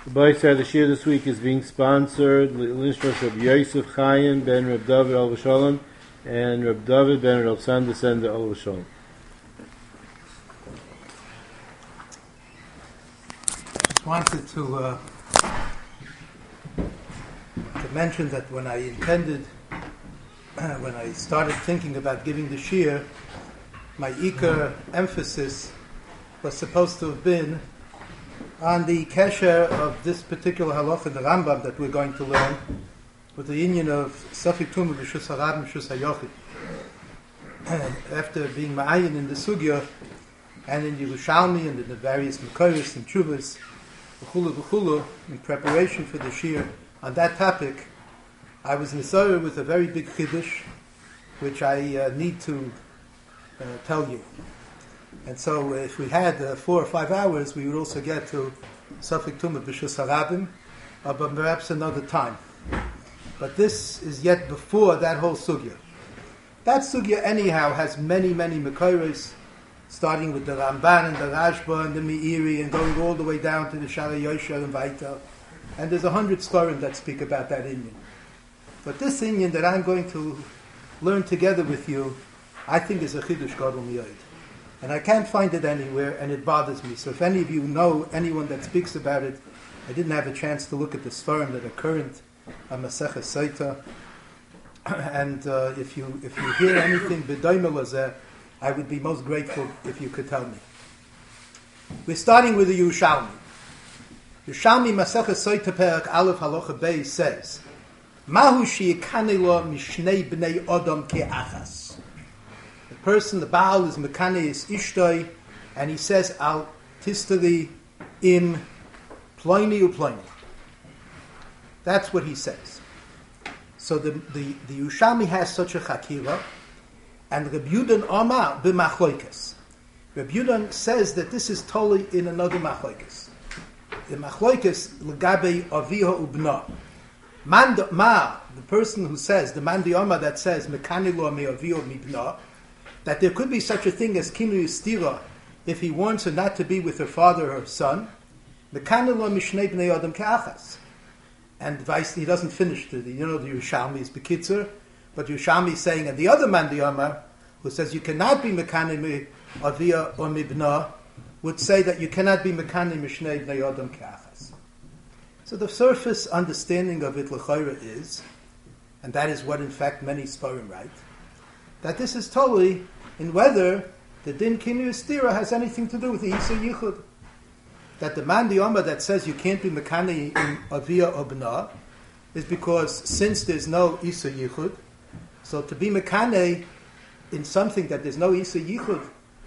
The Baisar the Shir this week is being sponsored Lishmas Reb Yosef Chaim ben Reb David Al Shalom and Reb David ben Reb San Descender Al Shalom. Just wanted to mention that when I started thinking about giving the Shir, my Iker emphasis was supposed to have been on the kesher of this particular halacha in the Rambam that we're going to learn with the union of Safik Tumah B'Shus HaRab and B'Shus HaYochid. After being ma'ayin in the Sugya and in Yerushalmi and in the various Mekoros and Chuvas, v'chulu, in preparation for the Shir on that topic, I was nisareh with a very big chiddush, which I need to tell you. And so if we had 4 or 5 hours, we would also get to Safik Tumah B'Shus HaRabim, but perhaps another time. But this is yet before that whole sugya. That sugya anyhow has many, many Mekoros, starting with the Ramban and the Rashba and the Meiri and going all the way down to the Shara Yosher and Vaitel. And there's 100 Sfarim that speak about that Inyan. But this Inyan that I'm going to learn together with you, I think is a Chidush Gadol Miyod. And I can't find it anywhere, and it bothers me. So if any of you know anyone that speaks about it, I didn't have a chance to look at the Sfarim that are current on Maseches Saita. And if you hear anything b'doimel lazeh, I would be most grateful if you could tell me. We're starting with the Yerushalmi. Yerushalmi Maseches Saita Perek Aleph Halacha Beis says, Mahu she'ikane lo mishnei bnei Adam ke'achas. The person, the Baal, is Mekane is Ishtoi, and he says, Al tistari im ploini uploini. That's what he says. So the Yerushalmi has such a chakira, and Reb Yudan Omar b'machloikes. Reb Yudan says that this is totally in another machloikes. The machloikes l'gabe aviha ubna. The person who says, the Mandi Omar that says, Mekane lo me aviha mibna, that there could be such a thing as kinu yistira if he wants her not to be with her father or her son. Mekane lo mishnei bnei adam ke'achas. And he doesn't finish the Yerushalmi is Bekitzer, but Yerushalmi is saying, and the other man, the Omar, who says you cannot be Mekane mi avia or mibna, would say that you cannot be Mekane mishnei bnei adam ke'achas. So the surface understanding of it, l'chayra, is, and that is what in fact many Sfarim write, that this is totally in whether the din kinu yistira has anything to do with the Isa Yichud. That the man, the Omer, that says you can't be Mekane in Avia or B'na is because since there's no Isa Yichud, so to be Mekane in something that there's no Isa Yichud,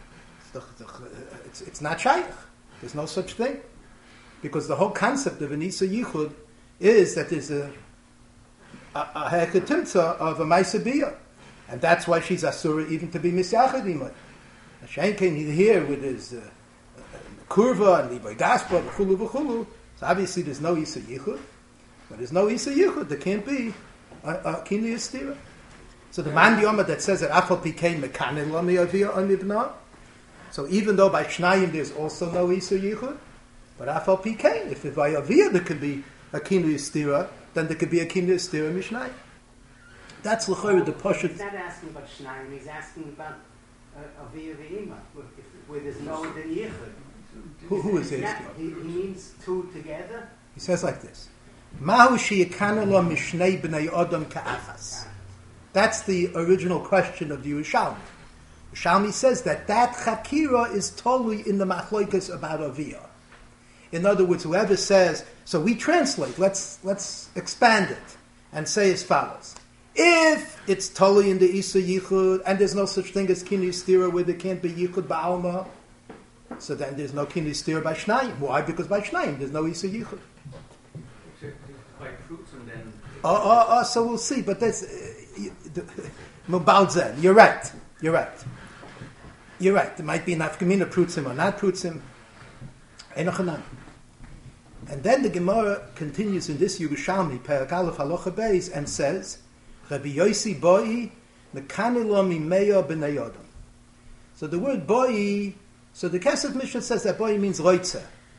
it's not shaykh. There's no such thing. Because the whole concept of an Isa Yichud is that there's a hekatimtza of a Maisabiyah. And that's why she's asura even to be misyachad imay. Hashem came here with his kurva and liboy daspa v'chulu v'chulu. So obviously there's no isa yichud, but there's no isa yichud. There can't be a kinu yistira. So the man yoma that says that afal pikein mekanin lo mi'avia onibna. So even though by shnayim there's also no isa yichud, but afal pikein, if by avia there could be a kinu yistira, then there could be a kinu yistira mishnayim. That's l'chayr the Pashut. He's not asking about Shnayim, he's asking about Aviyah V'Ima, where there's no Din Yichud. Who is asking? He means two together. He says like this. Mahu she'yekanu lo mishnei b'nei Adam ka'achas. That's the original question of the Yerushalmi. Yerushalmi says that chakira is totally in the machloikas about Aviyah. In other words, whoever says, so we translate, let's expand it and say as follows. If it's totally in the Isa Yichud, and there's no such thing as Kinu Yistira where there can't be Yichud Ba'alma, so then there's no Kinu Yistira by Shnayim. Why? Because by Shnayim there's no Isa Yichud. By fruits and then... So we'll see, but that's... Mubalzen, you're right. There might be an Afkamina Prutzim or not Prutzim. Enochanam. And then the Gemara continues in this Yerushalmi, Perek Aleph Halacha Beis, and says, Rabbi Yossi Boi, Mekane lo mimeya b'nei Adam. So the word Boi, so the Kesef Mishnah says that Boi means Roitze.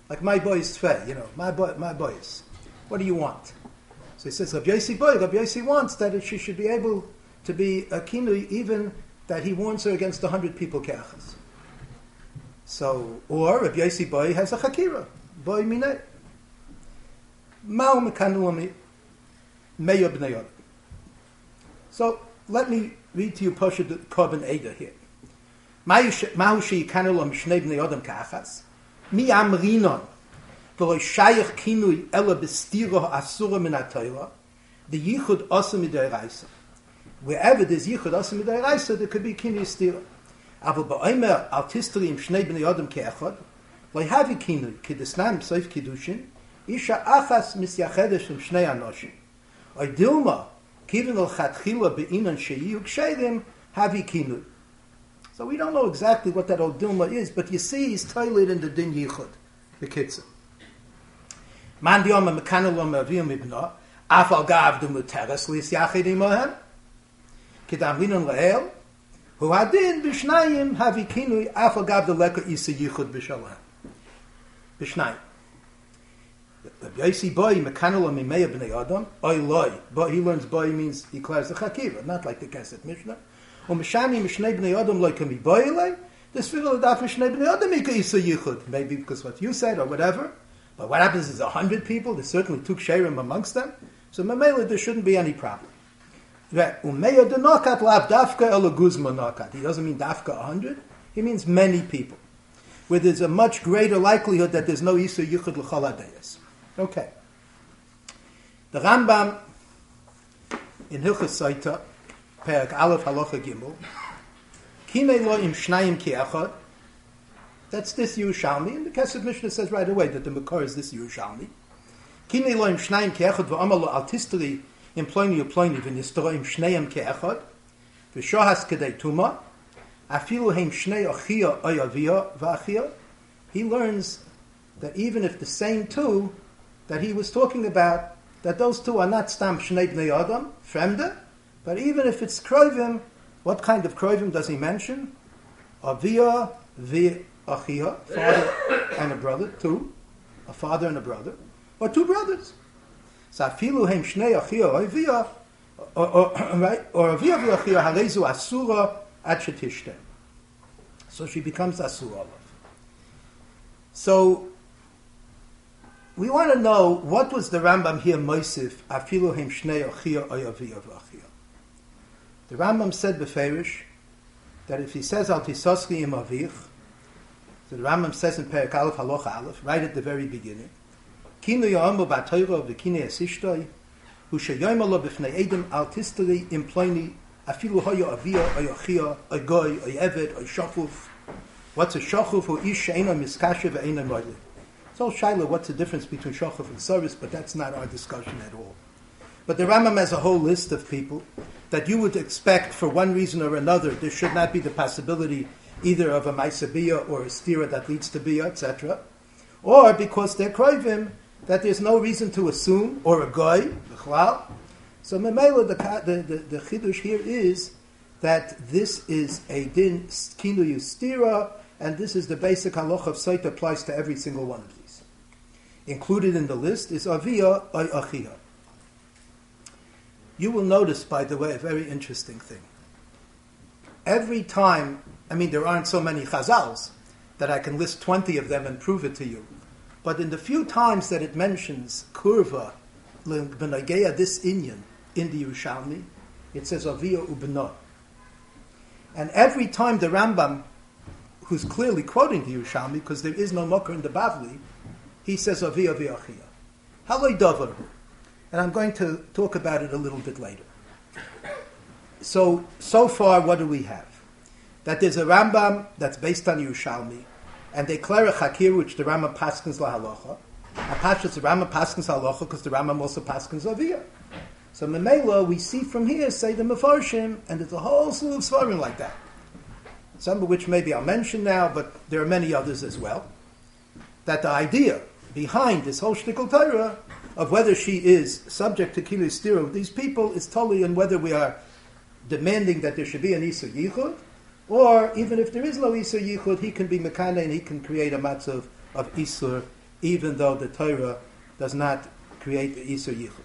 Like my boy's Tfei, my boys. What do you want? So he says, Rabbi Yossi wants that she should be able to be a kinui, even that he warns her against 100 people keachas. So, or Rabbi Yossi boy has a chakira, boy mineh. Ma'u mekanu meyo b'nei Adam. So, let me read to you Poshet Korban Eder here. Ma'u she'ikanu lo mishnei b'nei Adam keachas. Mi amrinon. The yichud asa mid'oraisa. Wherever there's yichud asa mid'oraisa, there could be kinui stira. Aval ba'omer al tistri im shnei b'nei adam ke'echad, lo havi kinui k'desnam soif kiddushin, isha achas misyachedesh im shnei anoshim. Oy dilma kiven al chatchila be'inan she'iyu kshedim havi kinui. So we don't know exactly what that old dilma is, but you see he's toilet in the din yichud, the kitzah. Man diyom mekanelom aviyom ibna, afal gav du muteres lis yachid imohem, kidam rinon lehel, hu hadin b'shnayim havi kinui afal gav du leka isa yichud b'shalem. B'shnayim. Rabbi Yossi boy mekanelom imeya b'nei adam, oy loy, but he learns boy means he declares the chakiva, not like the Keset Mishnah. Umeshani mishnei b'nei adam loy kami boy loy, this figure of daf mishnei b'nei adam ika isa yichud, maybe because what you said or whatever. But what happens is 100 people, there's certainly two ksherim amongst them, so mamela there shouldn't be any problem. He doesn't mean dafka 100, he means many people, where there's a much greater likelihood that there's no Isur Yichud L'chol HaDeyos. Okay. The Rambam, in Hilchos Saita, Perek Aleph Halacha Gimel, Kinei lo im shnayim ki echad, that's this Yerushalmi, and the Kesed Mishnah says right away that the Makor is this Yerushalmi. Kinei lo im shnayim ki echad v'amar lo al tisteri im ploini u'ploini v'nistoro im shnayim ki echad v'shohas kedei tuma afilu heim shnei achia oy avia v'achia. He learns that even if the same two that he was talking about, that those two are not stam shnei bnei adam, fremde, but even if it's kroivim, what kind of kroivim does he mention? Avia v'achia, father and a brother, two, a father and a brother, or two brothers. So afilu heim shnei achia oy avia, right, or avia v'achia harezu asura ad shetishtem. So she becomes asura. So we want to know what was the Rambam here Moisif afilu heim shnei achia oy avia v'achia. The Rambam said beferish that if he says al tisosri im avich, so the Rambam says in Perek Aleph Halacha Aleph, right at the very beginning, Kinu yo'amu ba'toyro v'kinei esishtoi, hu sheyoyma lo b'fnei edem al tisteri im ploini afilu hoyo avia oy achia oy goy oy eved oy shachuf. What's a shachuf? Hu ish she'ena miskashe ve'ena moile. It's all shaila, what's the difference between shachuf and service, but that's not our discussion at all. But the Rambam has a whole list of people that you would expect for one reason or another. There should not be the possibility either of a Maisabiyah or a stira that leads to Biyah, etc. Or because they're kroivim, that there's no reason to assume, or a goy, b'chlal. So Memela, the chidush here is that this is a din kinu stira, and this is the basic halacha of Saita applies to every single one of these. Included in the list is avia or achia. You will notice, by the way, a very interesting thing. Every time, there aren't so many chazals that I can list 20 of them and prove it to you. But in the few times that it mentions kurva, b'nageya this inyan, in the Yerushalmi, it says avia ubna. And every time the Rambam, who's clearly quoting the Yerushalmi, because there is no mokar in the Bavli, he says avia v'achia. Haloi davar. And I'm going to talk about it a little bit later. So far, what do we have? That there's a Rambam that's based on Yerushalmi, and they declare a Chakir, which the Rambam paskins la halacha. And Pashas, the Rambam paskins halacha, because the Rambam also paskins avia. So Memela, we see from here, say the Mefarshim, and there's a whole slew of svarim like that. Some of which maybe I'll mention now, but there are many others as well. That the idea behind this whole shtickle Torah of whether she is subject to kilu stira with these people is totally on whether we are demanding that there should be an Isur Yichud, or even if there is no Isur Yichud, he can be Mekane and he can create a matzav of Isur even though the Torah does not create the Isur Yichud.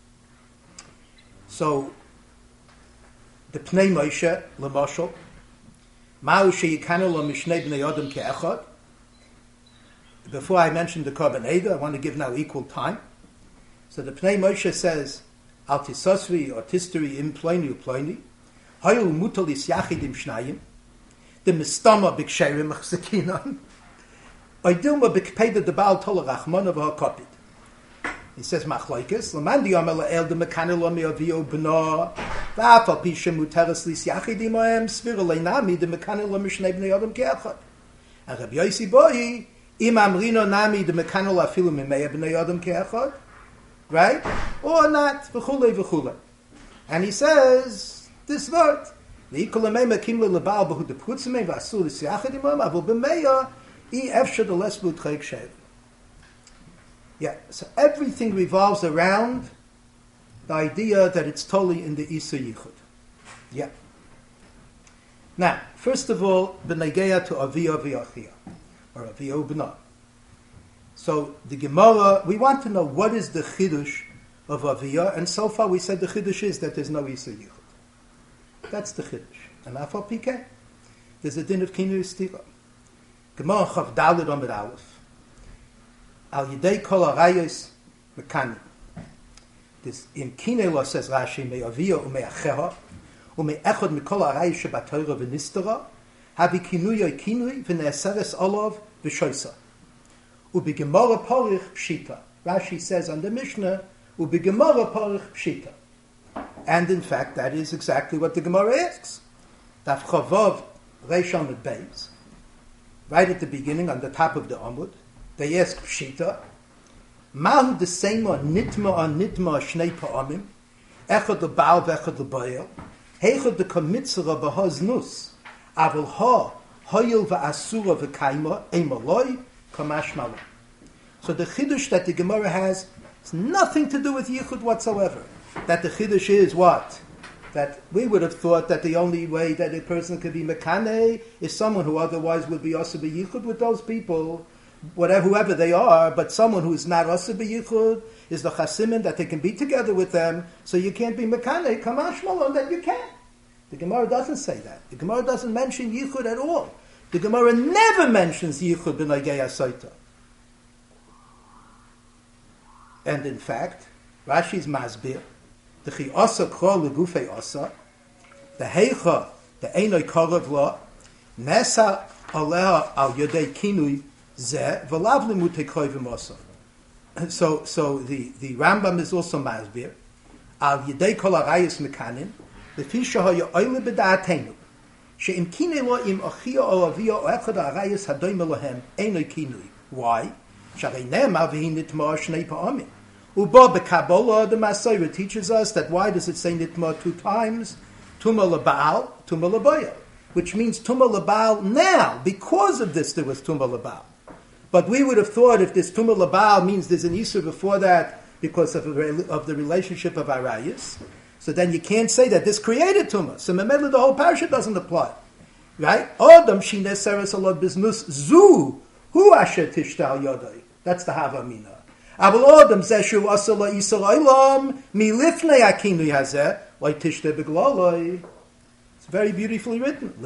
So, the Pnei Moshe, L'moshel, Ma'u she'yikanu lo mishnei bnei Adam ke'echad. Before I mention the Korban Eidah, I want to give now equal time. So the Pnei Moshe says, Al tisosvi or tisteri im ploini uploini, Hayul mutalis yachid im shnayim, the mistama b'ksherim achzakinon, Oidilma b'kpeda de Baal Tola Rachmana v'ha'kopid. He says, Machlaikis, L'man diyom el de mekanel lo me'avio b'no, v'af al pishem muteres lis yachid imohem, svir leinami de mekanel lo mishnei b'nei Adam ke'echad. And Rabbi Yossi Boi, im amrino nami de mekanel afilu mimei b'nei Adam ke'echad, right? Or not, v'chulei v'chulei. And he says, this word, v'ikol amei mekim le lebal b'hu de prutzimei v'asur lis yachid imohem, avul b'meya, yeah, so everything revolves around the idea that it's totally in the Isur Yichud. Yeah. Now, first of all, b'negeya to Aviyah v'Achiyah, or Aviyah u'Bnah. So the Gemara, we want to know what is the Chidush of Aviyah, and so far we said the Chidush is that there's no Isur Yichud. That's the Chidush. And afal pikeh, there's a din of Kinui Stira. Gemara Chav Daled Amid Aleph. Al Yidei Kol Arayos Mekanim. This in Kinei says Rashi me Aviyah u'me'acheha u'me'echod mikol Arayos shebaTorah v'nistara habi kinuyoy kinui v'ne'eseres olav v'shoisa u'begemara porich pshita. Rashi says on the Mishnah u'begemara porich pshita. And in fact that is exactly what the Gemara asks. Daf Chavav Reish Amud Beis. Right at the beginning, on the top of the Amud, they ask Pshita, Mahu the same on nitma shnei pa'amim, echad the baal v'echad the bayel, heichad the kamitzara b'haznus, avol ha, hoyil v'asura v'kaima, emaloi, kamash malam. So the Chidush that the Gemara has nothing to do with Yichud whatsoever. That the Chidush is what? That we would have thought that the only way that a person could be Mekaneh is someone who otherwise would be Asa B'Yichud with those people, whoever they are, but someone who is not Asa B'Yichud is the Chasimin, that they can be together with them, so you can't be Mekaneh, Kamash Malon, that you can. The Gemara doesn't say that. The Gemara doesn't mention Yichud at all. The Gemara never mentions Yichud B'Nagei Asaita. And in fact, Rashi's Masbir, the chi asa kol legufei asa, the heicha, the einoi korav la, nesa aleha al yodei kinui zeh, v'lav limutei koivim asa. So the Rambam is also masbir, al yodei kol arayis mekanim, lefi shehoya oile b'da'atenu, she'im kinei lo im achia o avia o echad arayis hadoim elohem, einoi kinui. Why? Sharei ne'emar v'hi nitma shnei pa'amim. Uba b'Kabbalah, the Masorah teaches us that why does it say nitma 2 times? Tuma l'Baal, Tuma l'Bayal, which means Tuma l'Baal now. Because of this, there was Tuma l'Baal. But we would have thought if this Tuma l'Baal means there's an Isur before that because of the relationship of Arayis, so then you can't say that this created Tuma. So Memedla, the whole parasha doesn't apply. Right? Adam shine seres alod biznus zu hu asher tishtal yodai. That's the Havamina. It's very beautifully written.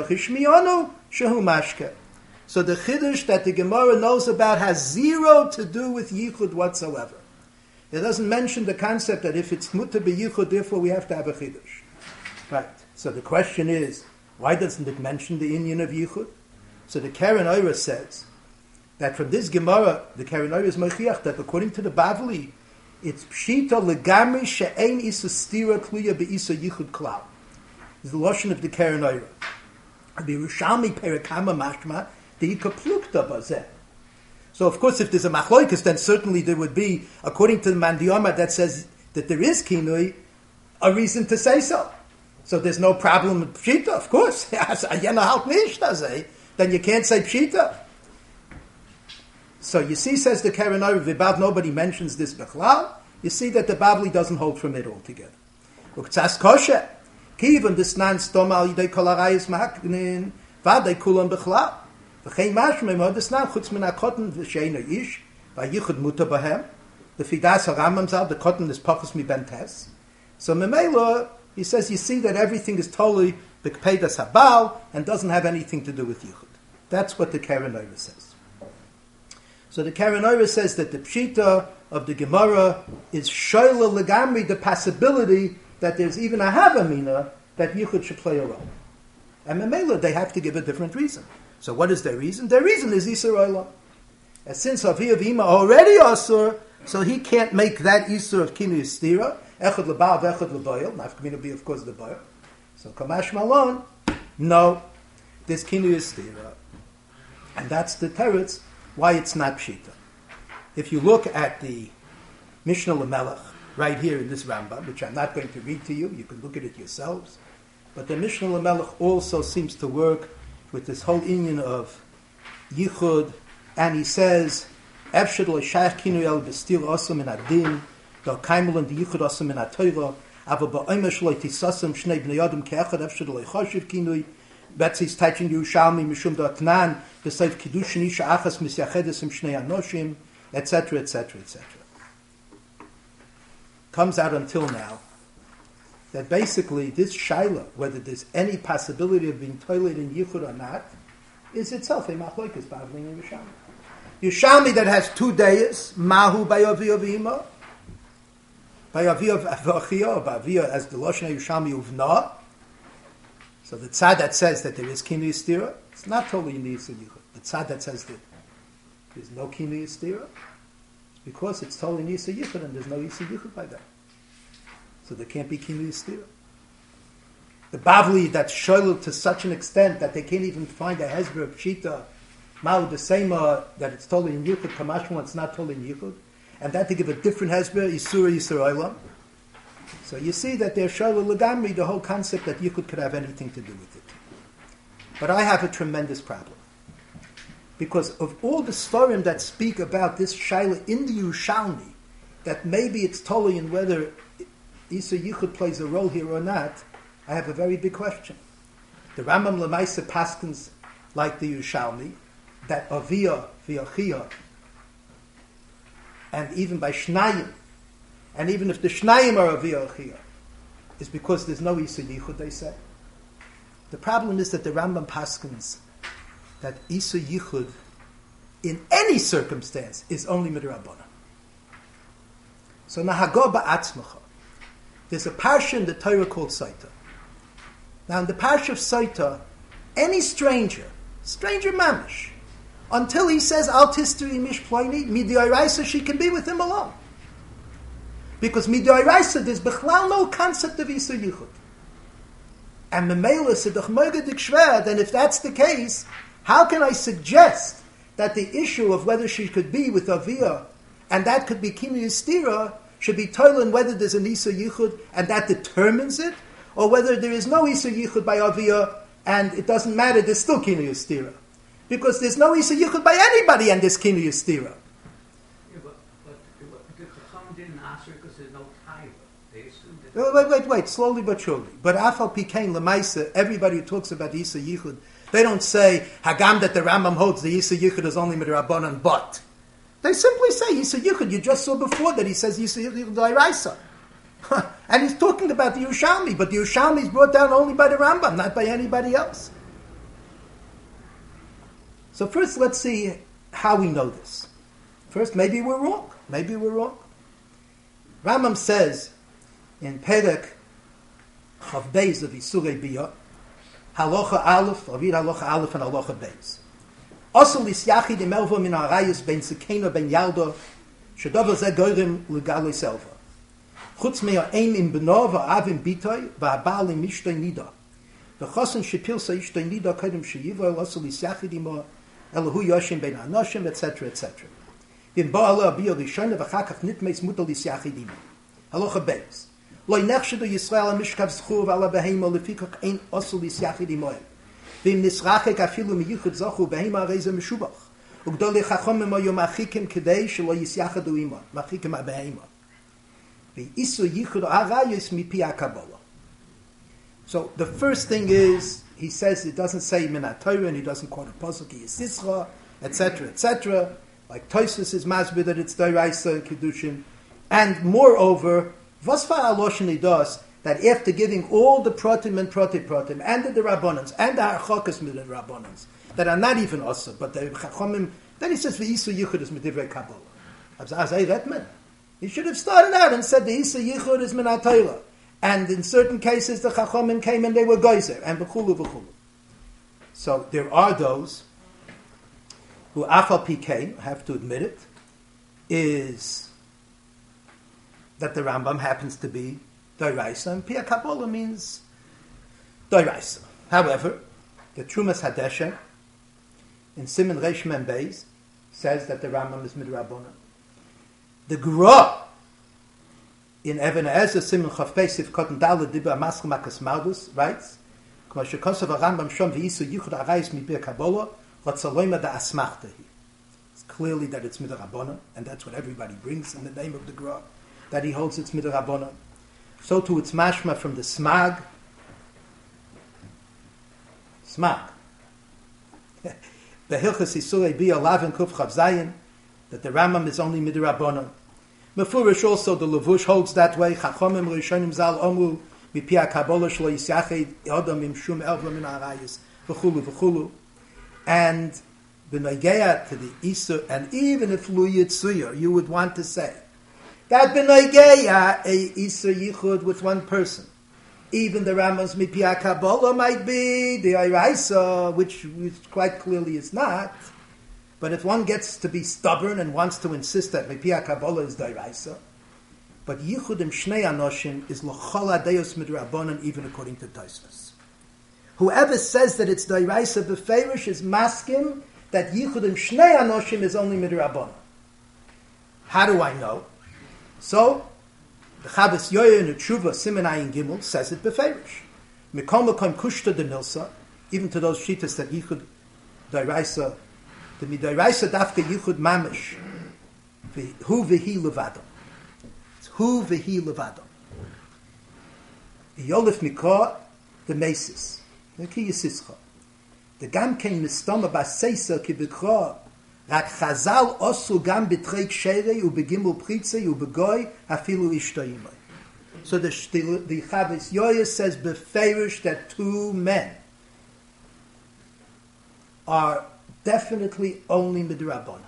So the Chiddush that the Gemara knows about has zero to do with Yichud whatsoever. It doesn't mention the concept that if it's mutter b'Yichud, therefore we have to have a Chiddush. Right. So the question is, why doesn't it mention the Inyan of Yichud? So the Karen Oira says that from this Gemara, the Karen Oira is Mechiach, that according to the Bavli, it's Pshita legamri she'ein isa stira tluya be'isa Yichud klal. It's the Lashon of the Karen Oira. The Yerushalmi Perekama mashma de'ika plukta bazeh. So of course, if there's a machloikus, then certainly there would be, according to the Mandiyama that says that there is kinui, a reason to say so. So there's no problem with Pshita, of course. Then you can't say Pshita. So you see, says the Karen Oira, Vibad, nobody mentions this Bechlal. You see that the Bavli doesn't hold from it altogether. Uktzas kosher. Kivan desnan stom al yidei kol harayis vadei kulam Bechlal. V'chein mashmei mod desnan chutz min hakotten v'sheina ish by Yichud Muta Bahem, the Fidas HaRambam Zal, the Kotten is Pachos Mi Ben Tes. So Memela, he says, you see that everything is totally B'Kpeidas Habal and doesn't have anything to do with Yichud. That's what the Keren Oira says. So the Keren Oira says that the Pshita of the Gemara is Shoyla Legamri, the possibility that there's even a Havamina that Yichud should play a role. And Memela, they have to give a different reason. So what is their reason? Their reason is Isur Olam. And since Avi of Ima already Asur, so he can't make that Isur of Kinu Yistira, Echad L'Baal, Echad L'Boyel, Nafkamina will be of course the Boyel. So Kamash Malon, no, this Kinu Yistira. And that's the teretz why it's not Pshita. If you look at the Mishnah L'Melech, right here in this Rambam, which I'm not going to read to you, you can look at it yourselves, but the Mishnah L'Melech also seems to work with this whole union of Yichud, and he says, Efshad L'Shayach Kinu El B'Stil Osam in Adin, Del Kaimel and the Yichud Osam in Atoyra, Ava Ba'omesh L'Tisasam Shnei B'nei Adam Ke'echad Efshad L'Choshev Kinui, Betzi's touching Yerushalmi Mishum Da'Tnan, B'Seif Kiddushin Isha Achas Misyachedesim Shnei Anoshim, etc., etc., etc. Comes out until now that basically this shaila, whether there's any possibility of being toilet in Yichud or not, is itself a machlokas Bavli and Yerushalmi. Yerushalmi that has 2 days, Mahu by Avi of Ima, by Avi of Avachia, or by Avi as the Lashon Yerushalmi Uvna. So the tzad that says that there is Kinu Yistira, it's not totally in the Yisur Yichud. The tzad that says that there's no Kinu Yistira, it's because it's totally in Yisur Yichud and there's no Yisur Yichud by that. So there can't be Kinu Yistira. The Bavli that's shoyled to such an extent that they can't even find a Hezber of Pshita, Ma'u the Sema, that it's totally in Yichud, Kamashma, it's not totally in Yichud, and that to give a different Hezber, Yisura Yisur Olam. So you see that they're shoyled Lagamri, the whole concept that Yichud could have anything to do with it. But I have a tremendous problem. Because of all the Sfarim that speak about this Shaila in the Yerushalmi, that maybe it's totally in whether Yisur Yichud plays a role here or not, I have a very big question. The Rambam Lamaisa paskins like the Yerushalmi, that Aviyah, V'yachiyah, and even by Shnayim, and even if the Shnayim are Aviyah, V'yachiyah, is because there's no Yisur Yichud, they say. The problem is that the Rambam paskins that Yisur Yichud, in any circumstance, is only Midrabbanah. So Nahago Ba'atzmacha. There's a parsha in the Torah called Saita. Now in the parsha of Saita, any stranger mamish, until he says Al Tisteri Mish Ploini, Mid'oraisa, she can be with him alone. Because Mid'oraisa, there's bechlal no concept of Yisur Yichud. And Memela Sidach Mogedik Shver, then if that's the case, how can I suggest that the issue of whether she could be with Aviyah, and that could be Kinu Yistira, should be toiling whether there's an Yisur Yichud, and that determines it, or whether there is no Yisur Yichud by Aviyah, and it doesn't matter, there's still Kinu Yistira. Because there's no Yisur Yichud by anybody, and there's Kinu Yistira. Yeah, but the Chacham didn't answer because there's no taiva. They assumed that... Wait, slowly but surely. But Afal Pikein Lemaisa, everybody who talks about the Yisur Yichud, they don't say, Hagam that the Rambam holds the Yisur Yichud is only Midrabanan, but. They simply say Yisur Yichud. You just saw before that he says Yisur Yichud D'Oraisa. And he's talking about the Yerushalmi, but the Yerushalmi is brought down only by the Rambam, not by anybody else. So first, let's see how we know this. First, maybe we're wrong. Rambam says in Perek Chav Beis of Isurei Biyah, Halacha Aleph, Avid Halacha Aleph and Halacha Beis. Also lisyachid im elva min arayis ben sekena ben yaldo, shedover ze goyrem legaloi selva. Chutz mea ein im beno va'av im bitoy va'abal im mishtoi nida. V'chosen shepil sa ishtoi nida kodem sheyivo also lisyachid imo elahu yoshim ben anoshim, etc., etc. V'im ba'ala abiyo rishone v'chakach nitmeis muta lisyachid imo. Halacha Beis. Loi nechshedo Yisrael amishkav zchur v'ala behemo lefikach ein also lisyachid imo. V'im nisrachek afilu miyichud zachu behema reize meshubach. Ugdol lechachom emo yom achikim kedei shelo yisyachadu imo. Machikim ha-behema. V'isur yichud arayos mipi ha-kabbalah. So the first thing is, he says it doesn't say Minat Torah and he doesn't quote a pasuk Yisisra, etc., etc. Like Tosfos is masbid that it's Doraisa and Kiddushin. And moreover, Vasfa Aloshani does that after giving all the Protim and Protim and the Rabbanans and the Harchokas with the Rabbanans that are not even Asa, but the Chachomim, then he says V'Isu Yichud is Medivrei Kabbalah. Azay Retman. He should have started out and said the Isa Yichud is Minat Torah. And in certain cases the Chachomim came and they were Geyser and B'chulu. So there are those who Afal Pikein, I have to admit it, is that the Rambam happens to be Doraisa, and Pia Kabbalah means Doraisa. However, the Trumas Hadesha in Siman Reish Mem Beis says that the Rambam is Midrabanan. The Gra in Even Ezer Siman Chav Beis If Kotten Daled Dibba Maschel Makas Mardus writes, K'ma shekosav Rambam Shom v'Yisu Yichud Arayis Mi Pia Kabbalah Ratzaloyma Da Asmachtahi. It's clearly that it's Midrabanan, and that's what everybody brings in the name of the Gra, that he holds it's Midrabanan. So too it's mashma from the Smag. The Hilchas Isurei Bia Lavin Kuf Chav Zayin, that the Rambam is only Midrabanan. Mefurish also the Levush holds that way. Chachomim Rishonim Zal Omru Mipia Kabbalah Shlo Yisyached Yodam Im Shum Elva Min Arayis v'chulu. And b'nogeya to the Isur, and even if Lu Yitzuyer, you would want to say that b'nogeya a Isur Yichud with one person. Even the Rambam's Mipia Kabbalah might be the Iraisa, which quite clearly is not. But if one gets to be stubborn and wants to insist that Mipia Kabbalah is the Iraisa, but Yichud im Shnei Anoshim is L'chol Adeyos Midrabanan, even according to Tosfos. Whoever says that it's the Iraisa b'feirish is maskim that Yichud im Shnei Anoshim is only Midrabanan. How do I know? So, the Chavos Yoyer in the Tshuva Siman Ayin Gimel says it b'feirish. Mikol Mekom Kushta de Milsa, even to those shitas that Yichud Dairaisa, the Midairaisa Dafka Yichud Mamish, Hu V'hi Levadam. It's Hu V'hi Levadam. Yolif Mikor, the Mesis, the Ki Yisischa. The Gam Kein Mistoma Baseisa Ki B'kra, Rak Chazal Osu Gam B'trei Ksherei U B'gimel Pritzei U B'goy Afilu Ishtoimai. So the Chavos Yoyer says b'feirish that two men are definitely only midrabanan.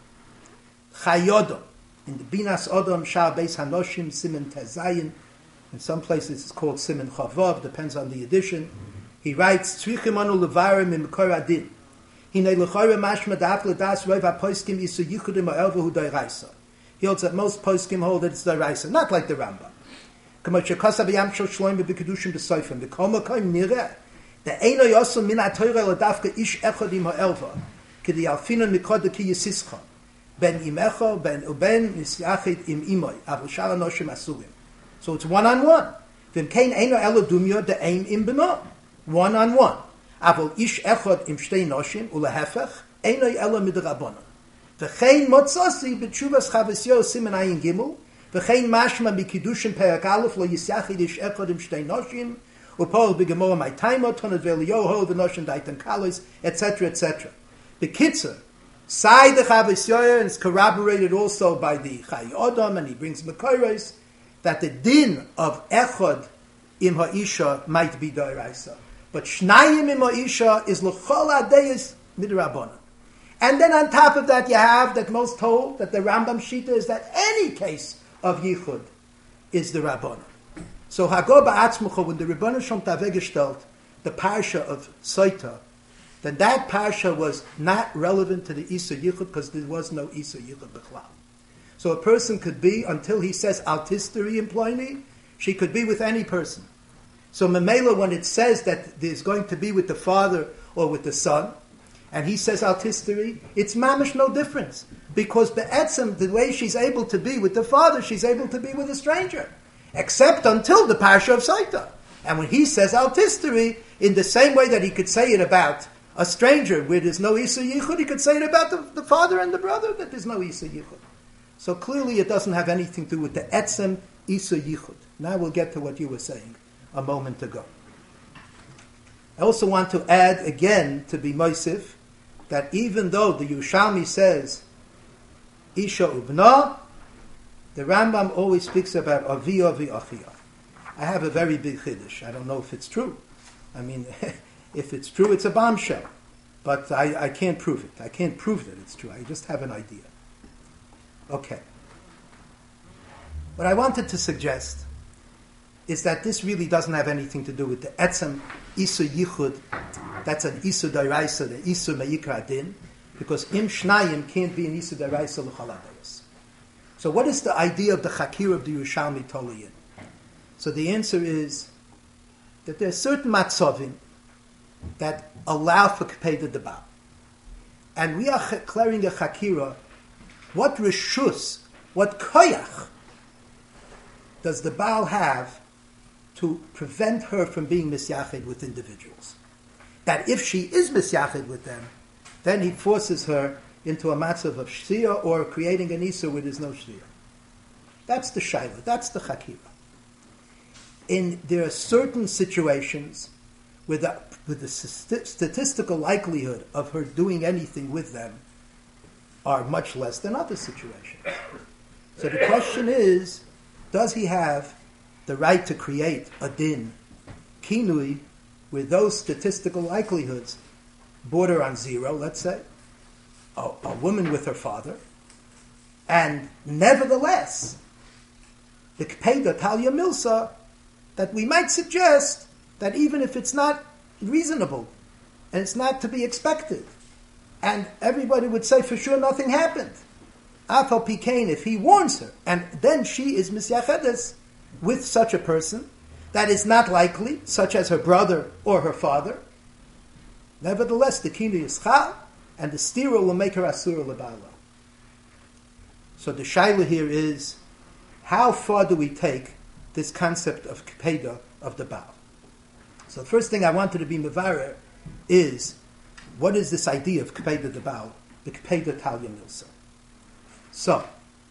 Chayodom in the Binas Odom Shar Beis Hanoshim Siman Tezayin. In some places it's called Siman Chavav, depends on the edition. He writes Tzrichim anu levarim im Kor Adin. Hinei lechore mashma da'af ledas roiv ha-poskim isu yichudim ha'elva hu doiraisa. He holds that most poskim hold that it's doiraisa, not like the Rambam. K'mo shekosav yam shel shloim b'kedushim b'soifim. V'kol makom nireh the eino yosel min ha-toira ledafka ish echad im ha'elva k'di alfinon mikod ki yisischa ben imecho ben uben nisyachid im imoy avu shar anoshim asurim. So it's one-on-one. V'im kein eino elo dumyo de ein im b'no. One-on-one. Avol ish echad im shtei noshim ulehefech eino elo midrabanan. V'chein motzasi b'tshuvas Chavos Yoyer Siman Ayin Gimel v'chein mashma b'kiddushin perak aleph lo yisyachid ish echad im shtei noshim upol b'gemora my taimot tonad v'eliyoho v'noshim daitan kalos etc. etc. B'kitzer, side the Chavos Yoyer, and it's corroborated also by the Chai Odom, and he brings Mekoros that the din of echad im ha'isha might be doiraisa, but shnayim im ha'isha is l'chol adeyis midrabanan. And then on top of that, you have that most hold that the Rambam Shita is that any case of yichud is the Rabbanan. So Hago ba'atzmucha, when the Rebbeinu Shalom Taveh gestellt the parsha of Soita, then that parsha was not relevant to the Isa Yichud because there was no Isa Yichud B'chlal. So a person could be, until he says altisteri in Pliny, she could be with any person. So Memela, when it says that there's going to be with the father or with the son, and he says altisteri, it's mamish no difference. Because be'etzem, the way she's able to be with the father, she's able to be with a stranger. Except until the parsha of Saita. And when he says altisteri, in the same way that he could say it about a stranger where there's no Isa Yichud, he could say it about the father and the brother that there's no Isa Yichud. So clearly it doesn't have anything to do with the etzem Isa Yichud. Now we'll get to what you were saying a moment ago. I also want to add again, to be moisif, that even though the Yerushalmi says Isha ubna, the Rambam always speaks about aviyah v'achiyah. I have a very big chiddush. I don't know if it's true. I mean, if it's true, it's a bombshell. But I can't prove it. I can't prove that it's true. I just have an idea. Okay. What I wanted to suggest is that this really doesn't have anything to do with the etzem isu yichud. That's an isu daraisa, the isu meikra din, because im shnayim can't be an isu daraisa l'chaladayos. So what is the idea of the chakir of the Yerushalmi Toliyin? So the answer is that there are certain matzovim that allow for kpeda debal. And we are declaring a chakira, what reshus, what koyach does the Baal have to prevent her from being misyached with individuals? That if she is misyached with them, then he forces her into a matzav of shia or creating an isur where there's no shia. That's the shaila, that's the chakira. There are certain situations where the statistical likelihood of her doing anything with them are much less than other situations. So the question is, does he have the right to create a din, kinui, where those statistical likelihoods border on zero, let's say, a woman with her father, and nevertheless, the kpeda talya milsa, that we might suggest that even if it's not reasonable, and it's not to be expected, and everybody would say for sure nothing happened, Afal Pikain, if he warns her, and then she is misyachedes with such a person, that is not likely, such as her brother or her father, nevertheless, the kinu is chal, and the stira will make her asura lebala. So the shaila here is, how far do we take this concept of kpeda of the Baal? So the first thing I wanted to be mevarer is, what is this idea of kpeda the Baal, the kpeda talya milsa? So,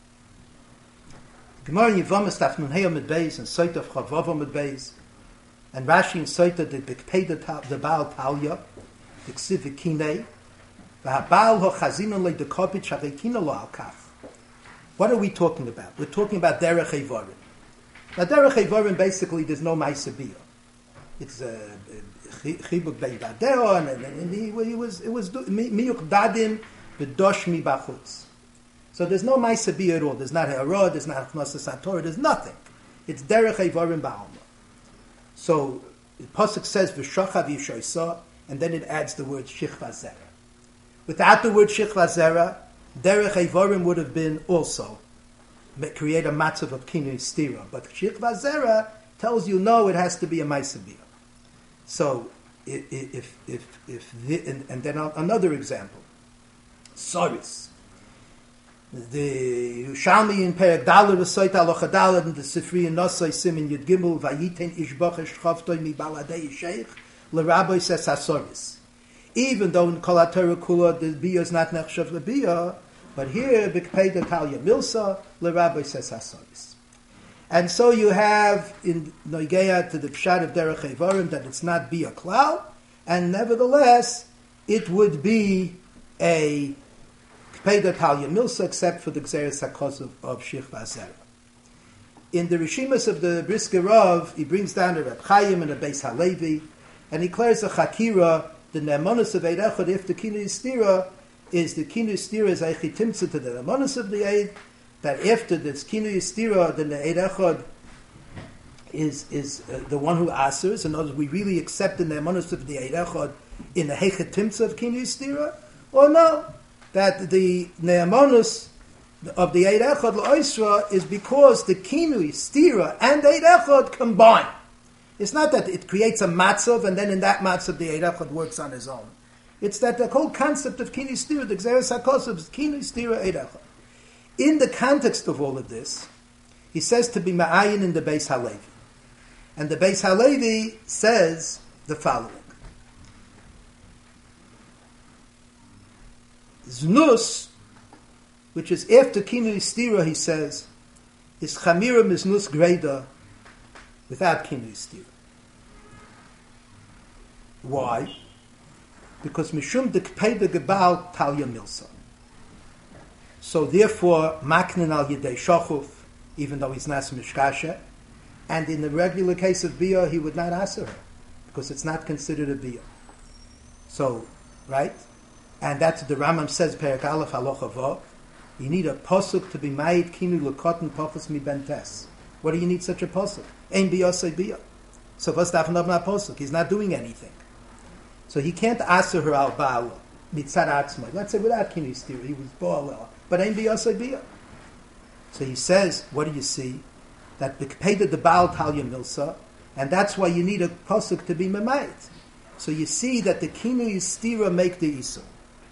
Gemara in Yevamos Daf Nun Hey Amud Beis and Sotah of Chavav Amud Beis, and Rashi in Sotah the kpeda the Baal talya, the ksiv v'kinei, v'habal hochazina le dekopit sharekina lo al kach. What are we talking about? We're talking about derech evarim. Now, derech evarim, basically, there's no ma'aseh. It's chibuk beivadeo, and it was miyuk dadim v'dosh mi bachutz. So there's no ma'aseh at all. There's not ha'ara, there's not achnasas haTorah, there's nothing. It's derech evarim ba'alma. So the pasuk says v'shachav yishoisa, and then it adds the word shichva zera. Without the word shichva zera, derech evarim would have been also create a matzav of kinui stira, but shichva zera tells you no, it has to be a ma'aseh. So if and then another example, Soris. The Yerushalmi in Perek Dalet v'Soita Alocha Dalet in the Sifri in Nosai Simin Yud Gimel Vayiten Ishbachesh Chavtoi Mi Baladei Sheikh LeRabbi says Hasoris. Even though in Kol HaTorah Kula the Biyah is not Nechshav LeBiyah, but here B'Kpeda Talya Milsa LeRabbi says Hasoris. And so you have in Noigeya to the Pshat of Derech Evarim that it's not Biyah Klal, and nevertheless it would be a Kpeda Talya Milsa, except for the Gzeres HaKos of Shichva Zera. In the Rishimas of the Brisker Rav, he brings down a Reb Chaim and a Beis Halevi, and he declares a Chakira, the Ne'emonos of Eid Echad, if the Kinu Stira is the Kinu Stira is Eichi Timtza to the Ne'emonos of the Eid, that after this Kinu Stira, the Eid Echad is the one who answers. In other words, we really accept the Ne'emonos of the Eid Echad in the Heiche Timtza of Kinu Stira, or no? That the ne'emonus of the Eid Echad L'Oisra is because the Kinui, Stira, and Eid Echad combine. It's not that it creates a matzav, and then in that matzav the Eid Echad works on his own. It's that the whole concept of Kinui Stira, the Gzeres HaKosav, is Kinui Stira, Eid Echad. In the context of all of this, he says to be ma'ayin in the Beis Halevi. And the Beis Halevi says the following. Znus, which is after Kinui Stira, he says, is Chamira Miznus Greda without Kinui Stira. Why? Because Mishum de Kpeda Gebal Talya Milsa. So therefore, maknin al yedei shachuf, even though he's nas mishkasha, and in the regular case of bia, he would not answer her because it's not considered a bia. So, right, and that's the Rambam says Perek Aleph Halacha Vav. You need a pasuk to be made kinu lekotten pachos mi bentes. What do you need such a pasuk? Ein bia say bia. So what's that not pasuk? He's not doing anything. So he can't answer her al baal mitzad atzmai. Let's say without kinu stira, he was baal, but ein bia say bia. So he says, what do you see? That b'kpeda the baal talya milsa, and that's why you need a pasuk to be memayit. So you see that the kinu stira make the isur.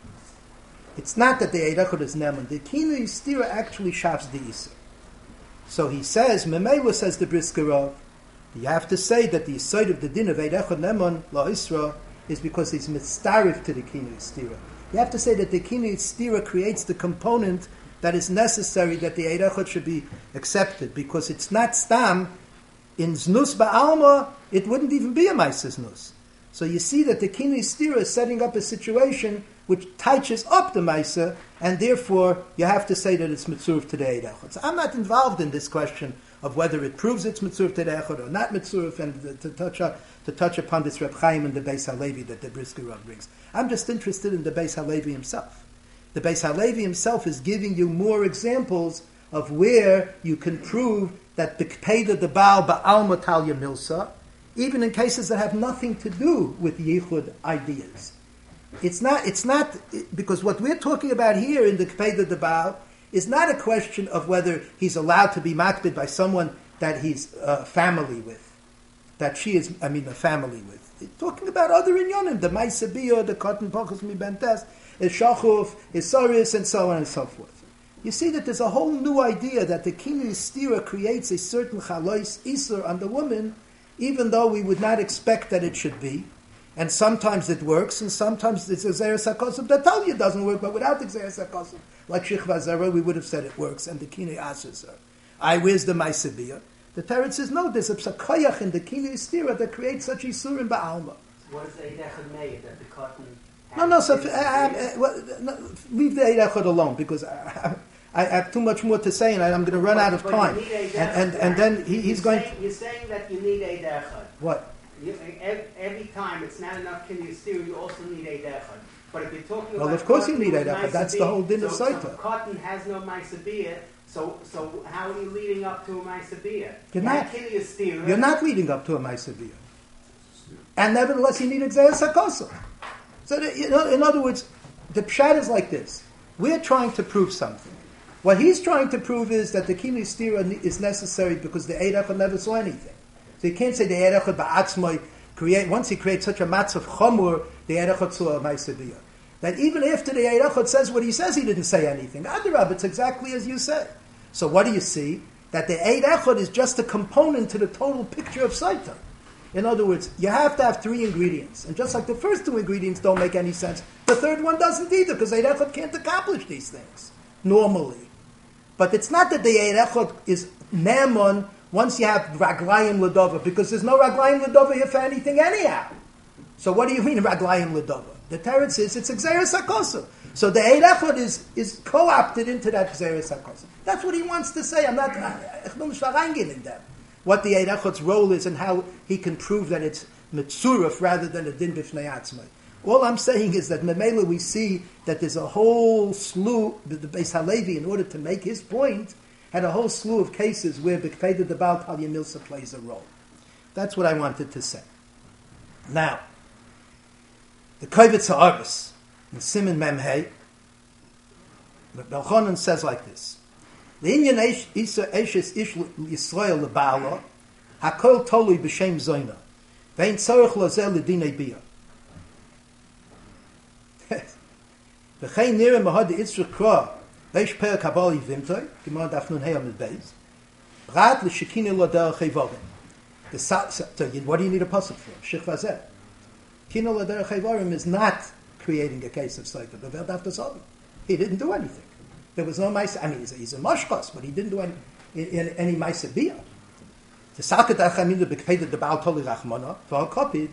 It's not that the eidachot is neman. The kinu stira actually shafts the isur. So he says, memela says the Briskerov, you have to say that the side of the din of eidachot neman la isra is because he's mitzarif to the kinu stira. You have to say that the kinu stira creates the component that is necessary that the eidachot should be accepted, because it's not stam in znus ba'alma. It wouldn't even be a ma'aser znus. So you see that the kinu stira is setting up a situation which touches up the ma'aser, and therefore you have to say that it's mitzurv to the eidachot. So I'm not involved in this question of whether it proves it's mitzurv to the eidachot or not mitzurv, and to touch upon this Reb Chaim and the Beis Halevi that the Brisker Rav brings. I'm just interested in the Beis Halevi himself. The Beis Halevi himself is giving you more examples of where you can prove that b'kpeda the baal ba'alma talya milsa, even in cases that have nothing to do with yichud ideas. It's not because what we're talking about here in the kpeda the baal is not a question of whether he's allowed to be makbid by someone that he's family with, that she is, a family with. It's talking about other inyonim, the ma'aseh, the cotton pachos mi bentes, is shachuf, is soris, and so on and so forth. You see that there's a whole new idea that the kinu stira creates a certain chalois isur on the woman, even though we would not expect that it should be. And sometimes it works, and sometimes it's a zeres hakosuv that tell you it doesn't work, but without the zeres hakosuv, like Shechva Zara, we would have said it works, and the kinu asers her. Where's the ma'aseh? The Teretz says, no, there's a psakoyach in the kinu stira that creates such isur in ba'alma. What is the eidachot made that the cotton? No, leave the eidachot alone, because I have too much more to say, and I'm going to run out of time. And then he's going. You're saying that you need eidachot. What? Every time it's not enough kinu stira, you also need eidachot. But if you're talking about, well, of course you need eidachot. That's the whole din of saita. So cotton has no ma'aseh. So how are you leading up to a ma'aseh? You're not leading up to a ma'aseh. And nevertheless, you need exeris hakosuv. So, in other words, the pshat is like this. We're trying to prove something. What he's trying to prove is that the kinu stira is necessary because the eidachot never saw anything. So you can't say the eidachot ba'atzmai once he creates such a matzav chomur, the eidachot saw a ma'aseh. That even after the eidachot says what he says, he didn't say anything. Adarab, it's exactly as you said. So what do you see? That the eidachot is just a component to the total picture of saita. In other words, you have to have three ingredients. And just like the first two ingredients don't make any sense, the third one doesn't either, because eidachot can't accomplish these things, normally. But it's not that the eidachot is ne'eman once you have raglayim ledova, because there's no raglayim ledova here for anything anyhow. So what do you mean raglayim ledova? The Teretz says it's exeris hakosuv. So the eidachot is co-opted into that exeris hakosuv. That's what he wants to say. I'm not in them. What the eidachot's role is and how he can prove that it's mitzuruf rather than a din b'fnei atzmai. All I'm saying is that memela we see that there's a whole slew, the Beis Halevi, in order to make his point, had a whole slew of cases where b'kpeda the Baal Talya Milsa plays a role. That's what I wanted to say. Now, the Kovetz HaArvis, in Siman Memhei, the Belchonon says like this: the Inyan Isa Eshes Ish Yisrael LeBaala Hakol Tolui B'Shem Zoyna Vein Tzorech Lozel L'Dinei Bia V'chein Nira Mahad Yitzrich Kra Veish Per Kabali Vimtoi Gemara Daf Nun Hey Amid Beis Prat L'Shekina Lo Derech Evorim. So what do you need a pasuk for? Shich Vazeh. Kina Lo Derech Evorim is not creating a case of Sefer B'Vel Daf T'Sovim. He didn't do anything. There was no ma'aseh. He's a mashkas, but he didn't do any ma'aseh bia. The saket achamina b'kpeda the Baal toli rachmana for kopid.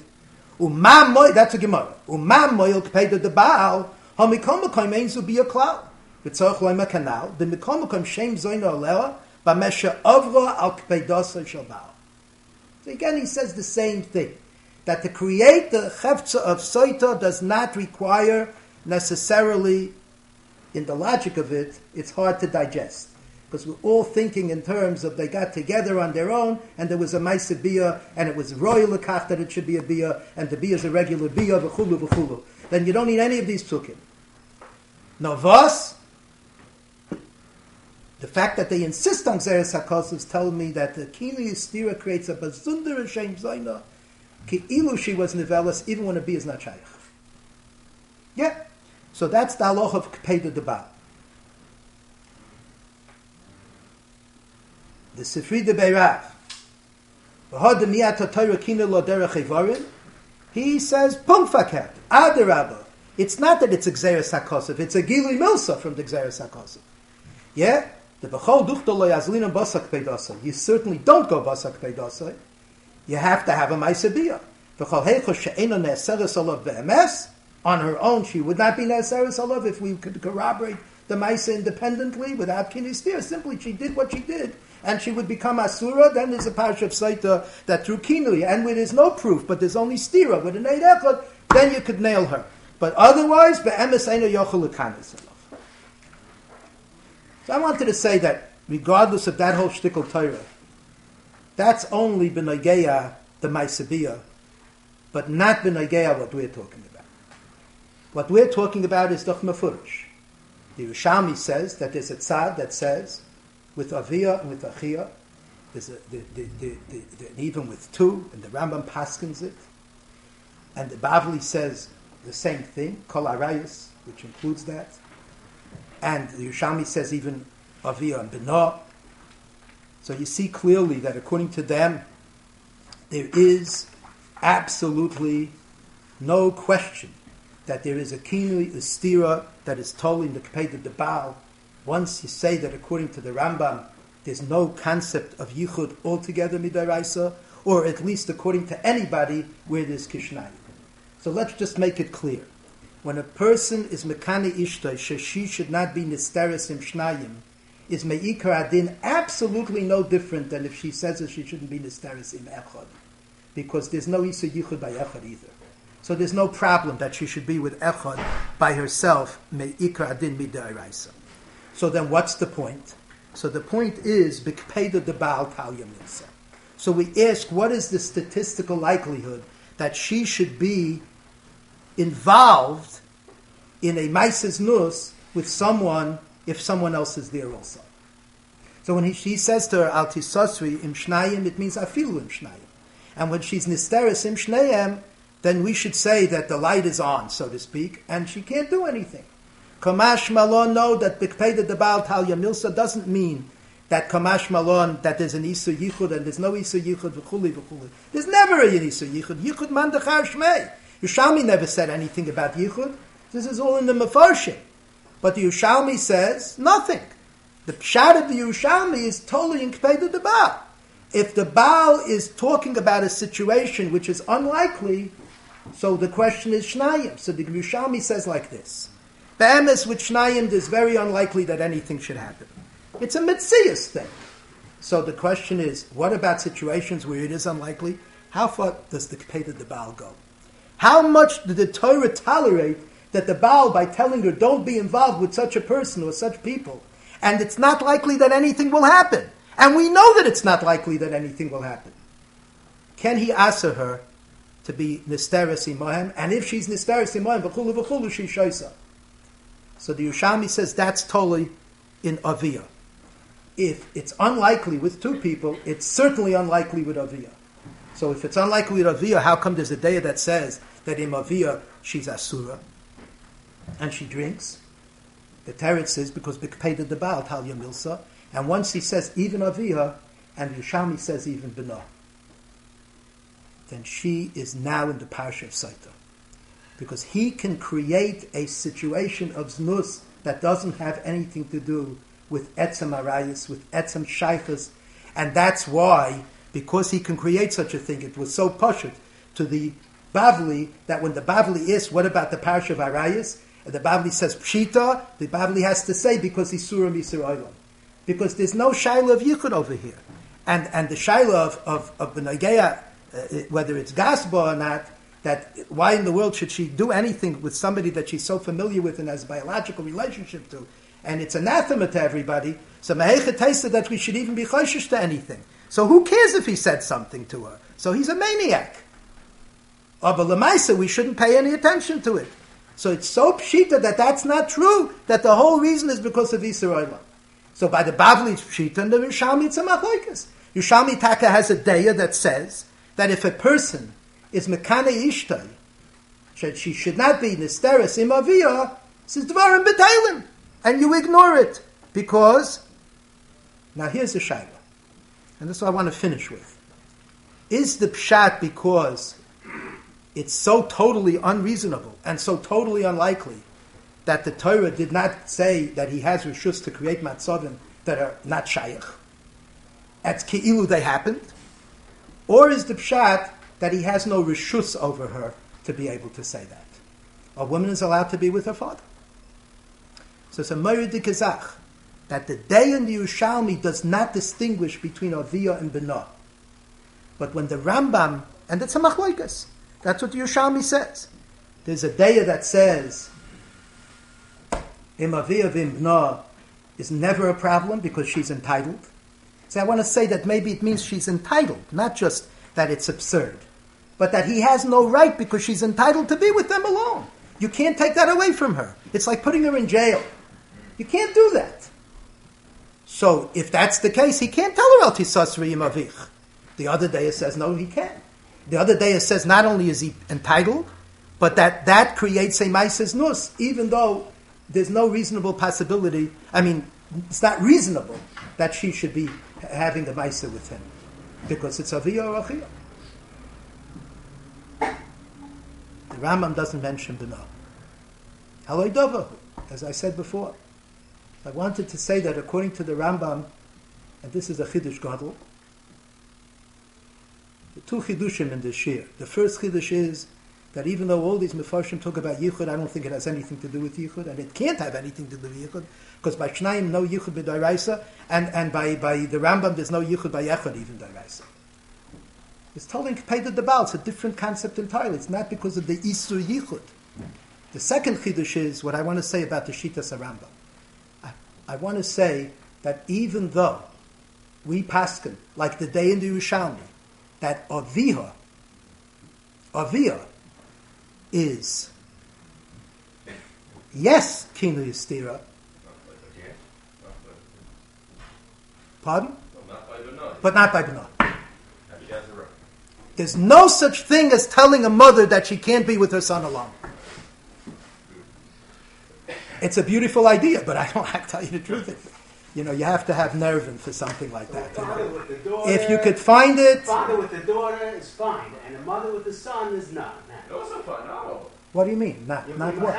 Umam moy, that's a gemara. Umam moy kpeda the Baal hamikom b'kaimein zu bia klal. v'tzorch loy makanal, b'mikom shem zoyno aleha, b'mesha avra al kpeidosa shel baal. So again, he says the same thing, that to create the chefza of soita does not require necessarily, in the logic of it, it's hard to digest. Because we're all thinking in terms of they got together on their own, and there was a Maisa Biyah, and it was royal lekach that it should be a Biyah, and the Biyah is a regular Biyah, v'chulu v'chulu. Then you don't need any of these psukim. Now, thus, the fact that they insist on Xeris HaKosov tells me that the Kili Stira creates a Bazundar Shem Zaina, Ki'ilu she was Nivelis, even when a Biyah is not Shaykh. Yeah. So that's the halacha of Kpeda de Baal. The Sifri de Beirav, he says, Pungfaket, Adarabba. It's not that it's a Xeris HaKosov, it's a Gili Milsa from the Xeris HaKosov. Yeah? The Bechol Duchta Lo Yazlina Basak Peidasa. You certainly don't go Basak Peidasa. You have to have a Maisa Biyah. Bechol Heicho She'ena Ne'eseres Olav Be'emes. On her own, she would not be Ne'eseres Olav if we could corroborate the Maisa independently without Kini Stira. Simply, she did what she did, and she would become Asura. Then there's a Parsha of Saita that through Kinui, and where there's no proof, but there's only Stira, with an Eid Echad, then you could nail her. But otherwise, Be'emes Eino Yochel L'kanes. So I wanted to say that, regardless of that whole shtickle Torah, that's only B'Nogeya, the Maisa Biyah, but not B'Nogeya what we're talking about. What we're talking about is Doch Mefurish. The Yerushalmi says that there's a tzad that says, with Aviyah and with Achiyah, there's even with two, and the Rambam paskins it, and the Bavli says the same thing, Kol Arayos, which includes that, and the Yerushalmi says even Aviyah and Benoah. So you see clearly that according to them, there is absolutely no question that there is a kinui, a stira, that is told in the Kpeidah de Baal. Once you say that according to the Rambam, there's no concept of yichud altogether midaraisa, or at least according to anybody where there's kishnayim. So let's just make it clear. When a person is mekane ishtay, she should not be nisteres im shnayim, is me'ikar adin absolutely no different than if she says that she shouldn't be nisteres im echad, because there's no isa yichud by echad either. So there's no problem that she should be with echad by herself, me'ikar adin midaraisa. So then what's the point? So the point is, b'kpeidah de Baal talya milsa. So we ask, what is the statistical likelihood that she should be involved in a maises nus with someone if someone else is there also? So when she says to her, al tisosri im shnayim, it means afilu im shnayim. And when she's nisteres im shnayim, then we should say that the light is on, so to speak, and she can't do anything. Kamash Malon, know that B'Kpeidah de Baal Talya Milsa doesn't mean that Kamash Malon, that there's an Isu Yichud and there's no Isu Yichud v'chuli v'chuli. There's never an Isu Yichud. Yichud man dechar shmei. Yerushalmi never said anything about Yichud. This is all in the Mefarshim. But the Yerushalmi says nothing. The pshat of the Yerushalmi is totally in Kpeidah de Baal. If the Baal is talking about a situation which is unlikely, so the question is Shnayim. So the Yerushalmi says like this. Be'emes with Shnayim, it's very unlikely that anything should happen. It's a Metzias thing. So the question is, what about situations where it is unlikely? How far does the Kpeidah de Baal go? How much did the Torah tolerate that the Baal, by telling her, don't be involved with such a person or such people, and it's not likely that anything will happen, and we know that it's not likely that anything will happen, can he answer her to be Nisteres Imohem? And if she's Nisteres Imohem, v'chulu v'chulu, she's Shoisa. So the Yerushalmi says that's totally in Aviyah. If it's unlikely with two people, it's certainly unlikely with Aviyah. So if it's unlikely with Aviyah, how come there's a day that says that in Aviyah she's Asura and she drinks? The Teretz says because B'Kpeidah de Baal Talya Milsa, and once he says even Aviyah, and Yerushalmi says even B'nah, then she is now in the Parsha of Saita. Because he can create a situation of znus that doesn't have anything to do with etzem arayis, with etzem shaychus, and that's why, because he can create such a thing, it was so pashut to the Bavli that when the Bavli asked, what about the Parsha of Arayis? The Bavli says Pshita, the Bavli has to say because he's Surah Misur Olam. Because there's no Shaila of Yichud over here. And the Shaila of B'nagea, whether it's Gasba or not, that why in the world should she do anything with somebody that she's so familiar with and has a biological relationship to, and it's anathema to everybody, so Mehecha tasted that we should even be choshesh to anything. So who cares if he said something to her? So he's a maniac. But Lamaisa, we shouldn't pay any attention to it. So it's so pshita that that's not true, that the whole reason is because of Yisur Olam. So by the Bavli it's pshita, and the Yerushalmi it's a machlokes. Yerushalmi Taka has a daya that says that if a person is mekane ishtay, she should not be nisteres im aviyah, says dvarim b'teilim, and you ignore it because. Now here's the shaila, and this is what I want to finish with. Is the pshat because it's so totally unreasonable and so totally unlikely that the Torah did not say that he has reshus to create matzavim that are not shaykh? At ki'ilu they happened, or is the pshat that he has no reshus over her to be able to say that? A woman is allowed to be with her father. So it's a Morid Kazach that the day in the Yerushalmi does not distinguish between Aviyah and Benah. But when the Rambam, and it's a machloikas, that's what the Yerushalmi says. There's a day that says Im Aviyah v'im Benah is never a problem because she's entitled. So I want to say that maybe it means she's entitled, not just that it's absurd, but that he has no right because she's entitled to be with them alone. You can't take that away from her. It's like putting her in jail. You can't do that. So if that's the case, he can't tell her al tisasri im avich. The other day it says no, he can. The other day it says not only is he entitled, but that creates a maises nus, even though there's no reasonable possibility. I mean, it's not reasonable that she should be having the maisa with him because it's aviyah or achiyah. The Rambam doesn't mention Benah. Haloi Dovahu, as I said before. I wanted to say that according to the Rambam, and this is a Chidush Gadol, the two Chidushim in this shir. The first Chidush is that even though all these Mefarshim talk about Yichud, I don't think it has anything to do with Yichud, and it can't have anything to do with Yichud, because by Shnayim no Yichud b'Doraisa, and by the Rambam there's no Yichud by Yechud even Doraisa. It's telling Peidah Debal, it's a different concept entirely. It's not because of the Isur Yichud. The second Chidush is what I want to say about the Shitas HaRambam. I want to say that even though we paskin, like the day in the Yerushalmi, that Aviyah is, yes, Kinu Yistira. Pardon? But not by Benah. There's no such thing as telling a mother that she can't be with her son alone. It's a beautiful idea, but I don't have to tell you the truth. You know, you have to have nerve for something like that. Father with the daughter, if you could find it... Father with the daughter is fine, and a mother with the son is not. Those are fine, no. What do you mean? Not what?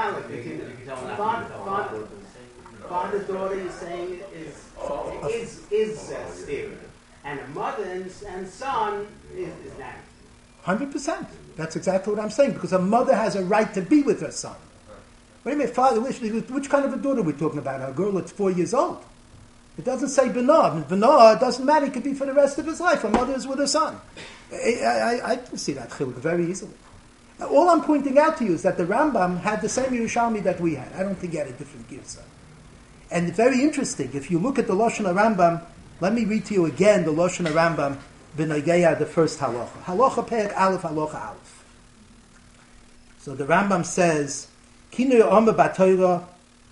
Father, daughter, you're saying is steer, and a mother and son is not. 100%. That's exactly what I'm saying, because a mother has a right to be with her son. What do you mean, father? Which kind of a daughter are we talking about? A girl that's 4 years old. It doesn't say Benah. Benah, it doesn't matter. It could be for the rest of his life. A mother is with her son. I can see that chiluk very easily. All I'm pointing out to you is that the Rambam had the same Yerushalmi that we had. I don't think he had a different Girsa. And very interesting, if you look at the Lashon HaRambam, let me read to you again the Lashon HaRambam, B'Nogeya, the first halacha. Halacha Perek Aleph, halacha Aleph. So the Rambam says, Kinu Omer B'Torah.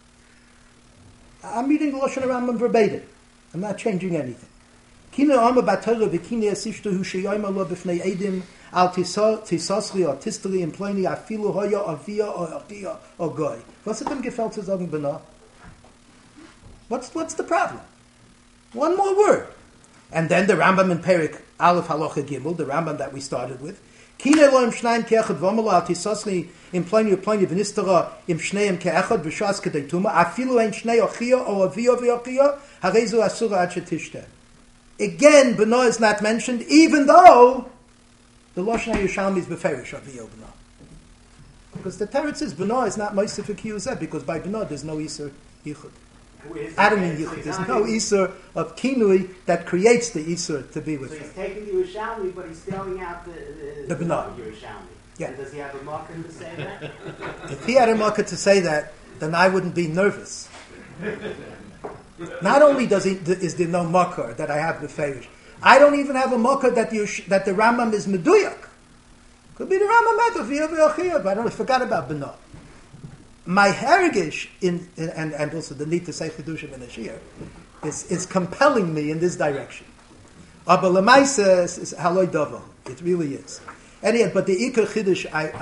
I'm reading the Lashon HaRambam verbatim. I'm not changing anything. Kinu Omer B'Torah v'Kinu Yasishtu Hu Sheyomer Lo B'Fnei Edim Al Tisosri or Tisteri and Ploni Afilu Hoya Avia or Achia or Goy. Was it them gefällt zu sagen Benah? What's the problem? One more word. And then the Rambam in Perek Aleph Halacha Gimel, the Rambam that we started with. Kine lo im shnaim ke'echad v'omelo al tisosli im ploni v'nistara im shneim ke'echad v'shas k'deituma afilu ein shnei ochia o avia v'ochia harezu asura ad shetishte. Again, Benah is not mentioned, even though the Lashon HaYerushalmi is beferish avia Benah. Because the teretz is B'nah is not Moshe for Kiyuzeh, because by B'nah there's no Isur Yichud. Adam in Yichud. There's no Isur of Kinui that creates the Isur to be with him. So he's taking the Yerushalmi, but he's throwing out the B'nah. Yerushalmi. Yeah. And does he have a marker to say that? If he had a marker to say that, then I wouldn't be nervous. Not only is there no marker that I have the Ferish, I don't even have a marker that the Rambam is Meduyak. Could be the Rambam, but I forgot about B'nah. My herigish and also the need to say Chedushim in a Shir is compelling me in this direction. Aber Lamaisa is Haloi Dovo. It really is. Anyway, but the Iker Chiddush,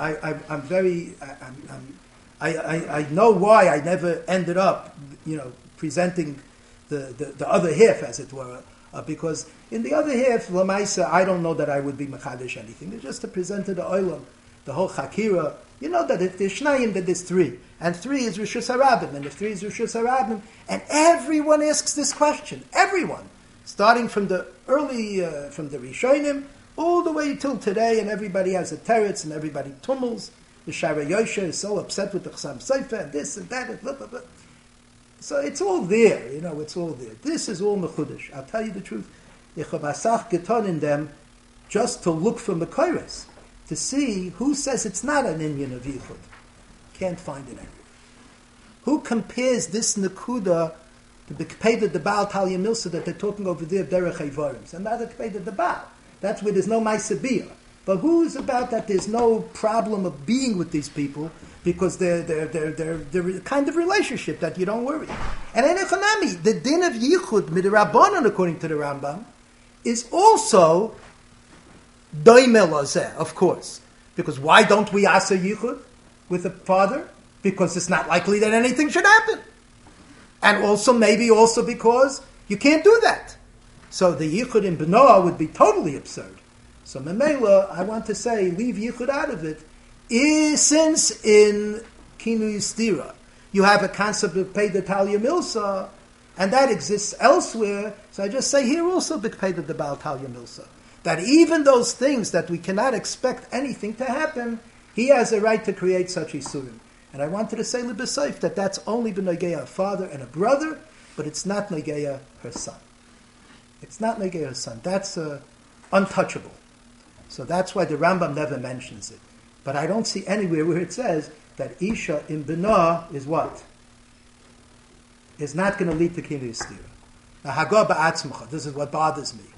I know why I never ended up, presenting the other half, as it were, because in the other half, Lamaisa, I don't know that I would be Mechadish anything. It's just to present to the Olam, the whole Chakira. You know that if there's Shnayim, then there's 3. And 3 is Rishus HaRabim. And if 3 is Rishus HaRabim, and everyone asks this question. Everyone. Starting from the early, from the Rishonim, all the way till today, and everybody has a teretz, and everybody tumbles. The Shara Yosha is so upset with the Chassam Sofer, and this and that, and blah, blah, blah. So it's all there, it's all there. This is all Mechudesh. I'll tell you the truth. Ich habe Asach getan in them just to look for Mekoros, to see who says it's not an Inyan of Yichud. Can't find it anywhere. Who compares this Nekuda to the Kpeda the Baal Talia Milsa that they're talking over there, Derech Eivorim? And not the Kpeda the Baal. That's where there's no Maisabiyah. But who's about that there's no problem of being with these people because they're the kind of relationship that you don't worry. And in Echanami, the din of Yichud Midrabanan, according to the Rambam, is also Doimel Azeh, of course. Because why don't we asa Yichud with a father? Because it's not likely that anything should happen. And also, maybe also because you can't do that. So the Yichud in Benoah would be totally absurd. So Memela, I want to say, leave Yichud out of it, since in Kinu Yistira you have a concept of Pei Talia Milsa, and that exists elsewhere, so I just say here also B'Pei the Baal Talia Milsa. That even those things that we cannot expect anything to happen, he has a right to create such Isurim. And I wanted to say L'B'Seif that that's only B'Nogeya a father and a brother, but it's not Nogeya her son. It's not Nogeya her son. That's untouchable. So that's why the Rambam never mentions it. But I don't see anywhere where it says that Isha in Binah is what? Is not going to lead to Kinu Yistira. Now, Hagah ba'atzmacha, this is what bothers me.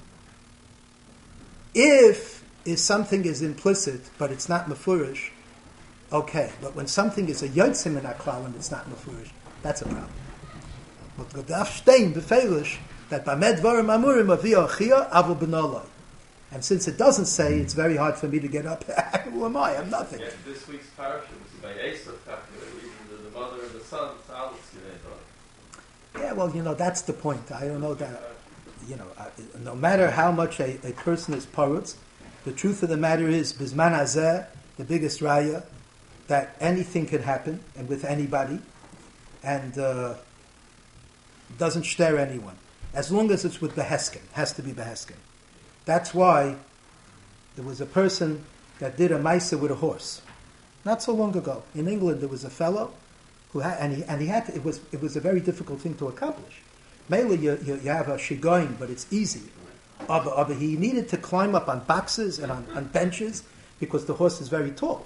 If something is implicit, but it's not mefurish, okay. But when something is a yotzim in aklal and it's not mefurish, that's a problem. But Gadaf Stein befeilish that b'med varim amurim aviyah achiyah avul b'nolai. And since it doesn't say, it's very hard for me to get up. Who am I? I'm nothing. Yeah, this week's parasha was by Esav, even the mother and the son. Yeah, well, that's the point. I don't know that. No matter how much a person is parutz, the truth of the matter is, Bizman Hazeh, the biggest raya, that anything can happen, and with anybody, and doesn't stare anyone. As long as it's with Beheskin, has to be Beheskin. That's why there was a person that did a maisa with a horse. Not so long ago. In England, there was a fellow who had, he had to, it was a very difficult thing to accomplish. Mainly you have a shigoin, but it's easy. But he needed to climb up on boxes and on benches because the horse is very tall.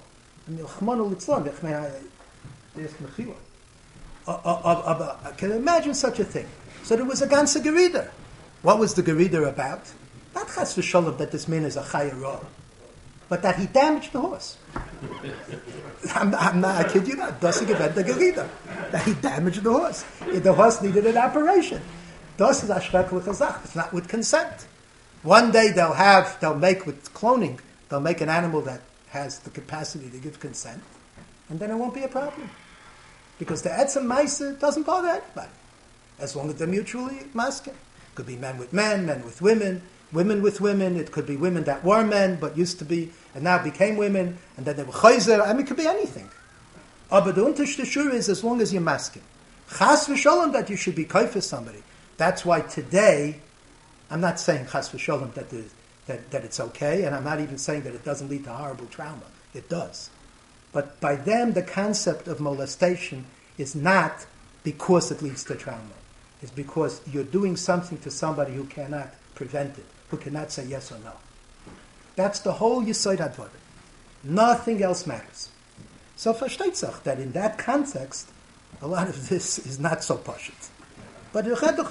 I can imagine such a thing. So there was a ganze Gerida. What was the Gerida about? Not chas v'sholem that this man is a chayirah, but that he damaged the horse. I'm not, I kid you not. Das event the Gerida. That he damaged the horse. The horse needed an operation. Das is a schreckliche Sache. It's not with consent. One day they'll make with cloning, they'll make an animal that has the capacity to give consent, and then it won't be a problem. Because the etzem maisa doesn't bother anybody. As long as they're mutually masking. It could be men with men with women with women. It could be women that were men, but used to be, and now became women, and then they were chayzer. I mean, it could be anything. But the unterste shur is as long as you're masking. Chas v'sholem that you should be kai for somebody. That's why today, I'm not saying chas v'sholem that it's okay, and I'm not even saying that it doesn't lead to horrible trauma. It does. But by them, the concept of molestation is not because it leads to trauma. It's because you're doing something to somebody who cannot prevent it, who cannot say yes or no. That's the whole Yesod HaDvarim. Nothing else matters. So versteht sich that in that context, a lot of this is not so pashut. But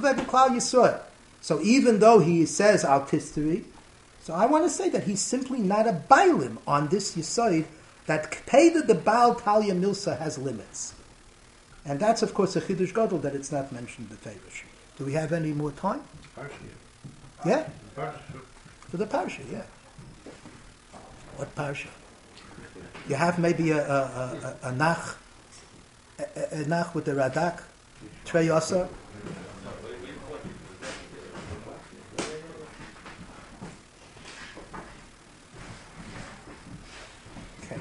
so even though he says artistry, so I want to say that he's simply not a bailim on this Yesod, that Kpeda the Baal Talia Milsa has limits. And that's, of course, a Chidush Gadol that it's not mentioned in the Fevrish. Do we have any more time? Yeah? For the Parsha, yeah. What Parsha? You have maybe a Nach with the Radak, Trey Yasa. Okay.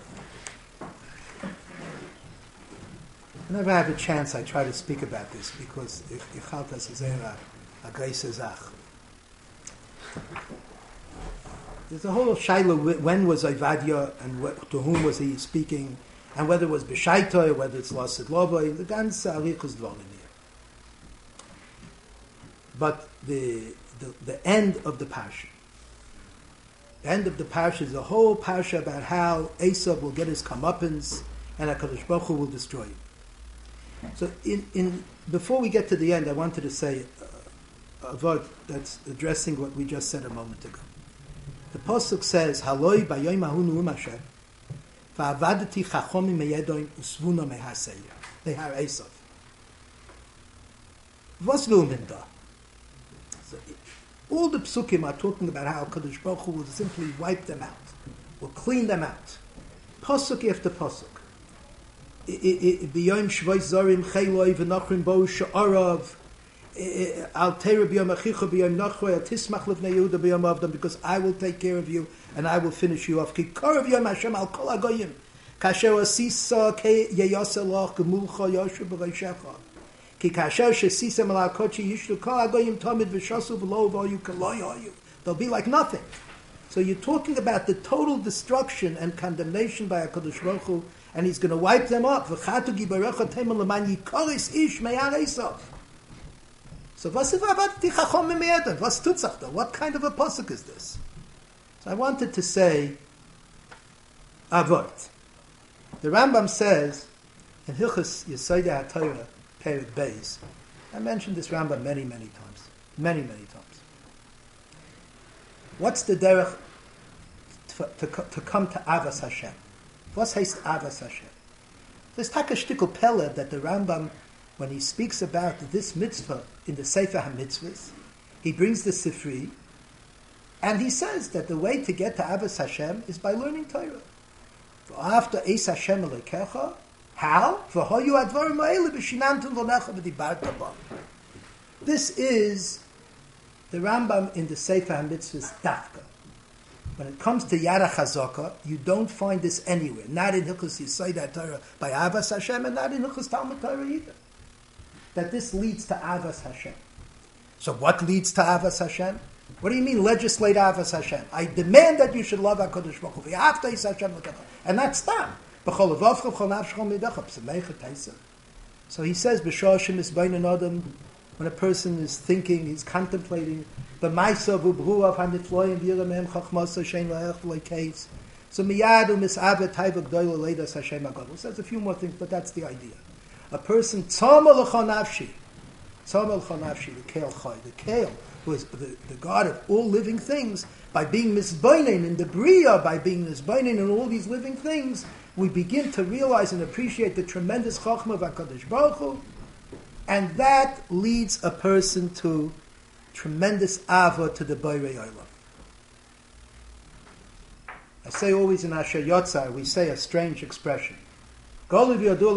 Whenever I have a chance, I try to speak about this because ich halte das sehr a große Sache. There's a whole shaila, when was Ovadia and to whom was he speaking, and whether it was B'shaito, whether it's Lasid Lovoi, the ganze Arichus Dvorim here. But the end of the parsha, is a whole parsha about how Esav will get his comeuppance and HaKadosh Baruch Hu will destroy him. So before we get to the end, I wanted to say a word that's addressing what we just said a moment ago. The Pasuk says, Haloi bayoim ahunu umasher, va'avadati chachomim meyedoim usvuna mehaseya. They have Esav. Was lumen da? So all the psukim are talking about how Kadosh Baruch Hu will simply wipe them out, will clean them out. Pasuk after pasuk. B'yom shvoy zorim cheloi v'nochrim bo she'arav. I'll take because I will take care of you and I will finish you off. They'll be like nothing. So you're talking about the total destruction and condemnation by HaKadosh Baruch Hu, and he's going to wipe them up. So what kind of a pasuk is this? So I wanted to say avot. The Rambam says in Hilchos Yesod HaTorah Perek Beis. I mentioned this Rambam many times. Many times. What's the derech to come to Avas Hashem? What's heißt Avas Hashem? There's taka shtickle pella that the Rambam, when he speaks about this mitzvah in the Sefer HaMitzvahs, he brings the Sifri, and he says that the way to get to Avos Hashem is by learning Torah. After Eis Hashem Elokecha, how? This is the Rambam in the Sefer HaMitzvahs Dafka. When it comes to Yara Chazaka, you don't find this anywhere. Not in Hilchos Yesod HaTorah by Avos Hashem, and not in Hilchos Talmud Torah either. That this leads to Avos Hashem. So what leads to Avos Hashem? What do you mean legislate Avos Hashem? I demand that you should love HaKadosh Baruch Hu. And that's done. So he says, when a person is thinking, he's contemplating, so miyadu mis'avet taiva g'doyla leidas Hashem HaGadol. He says a few more things, but that's the idea. A person, tzama l'cha nafshi, the Kale Chai, the Kale, who is the God of all living things, by being misbainin in the Bria, by being misbainin in all these living things, we begin to realize and appreciate the tremendous Chachma of HaKadosh Baruch Hu, and that leads a person to tremendous Ava to the Borei Olam. I say always in Asher Yotzar, we say a strange expression. Why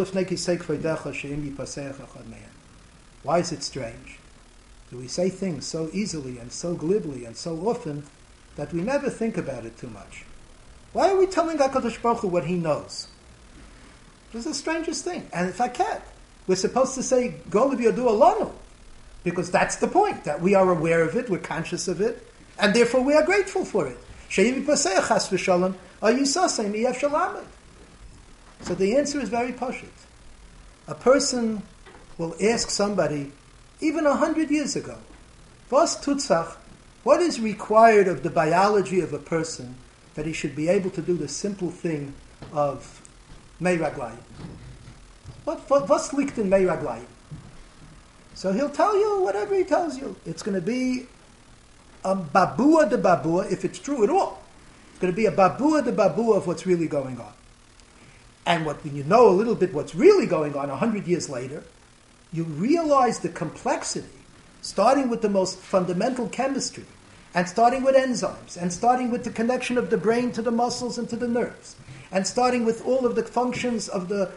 is it strange? Do we say things so easily and so glibly and so often that we never think about it too much? Why are we telling HaKadosh Baruch Hu what He knows? It's the strangest thing. And if I can, we're supposed to say, Gol Yadu Alanu, because that's the point, that we are aware of it, we're conscious of it, and therefore we are grateful for it. So the answer is very pashut. A person will ask somebody, even 100 years ago, was tutzach, what is required of the biology of a person that he should be able to do the simple thing of meiraglayim? What's liegt in meiraglayim? So he'll tell you whatever he tells you. It's going to be a babua de babua, if it's true at all. It's going to be a babua de babua of what's really going on. And when you know a little bit what's really going on 100 years later, you realize the complexity, starting with the most fundamental chemistry, and starting with enzymes, and starting with the connection of the brain to the muscles and to the nerves, and starting with all of the functions of the,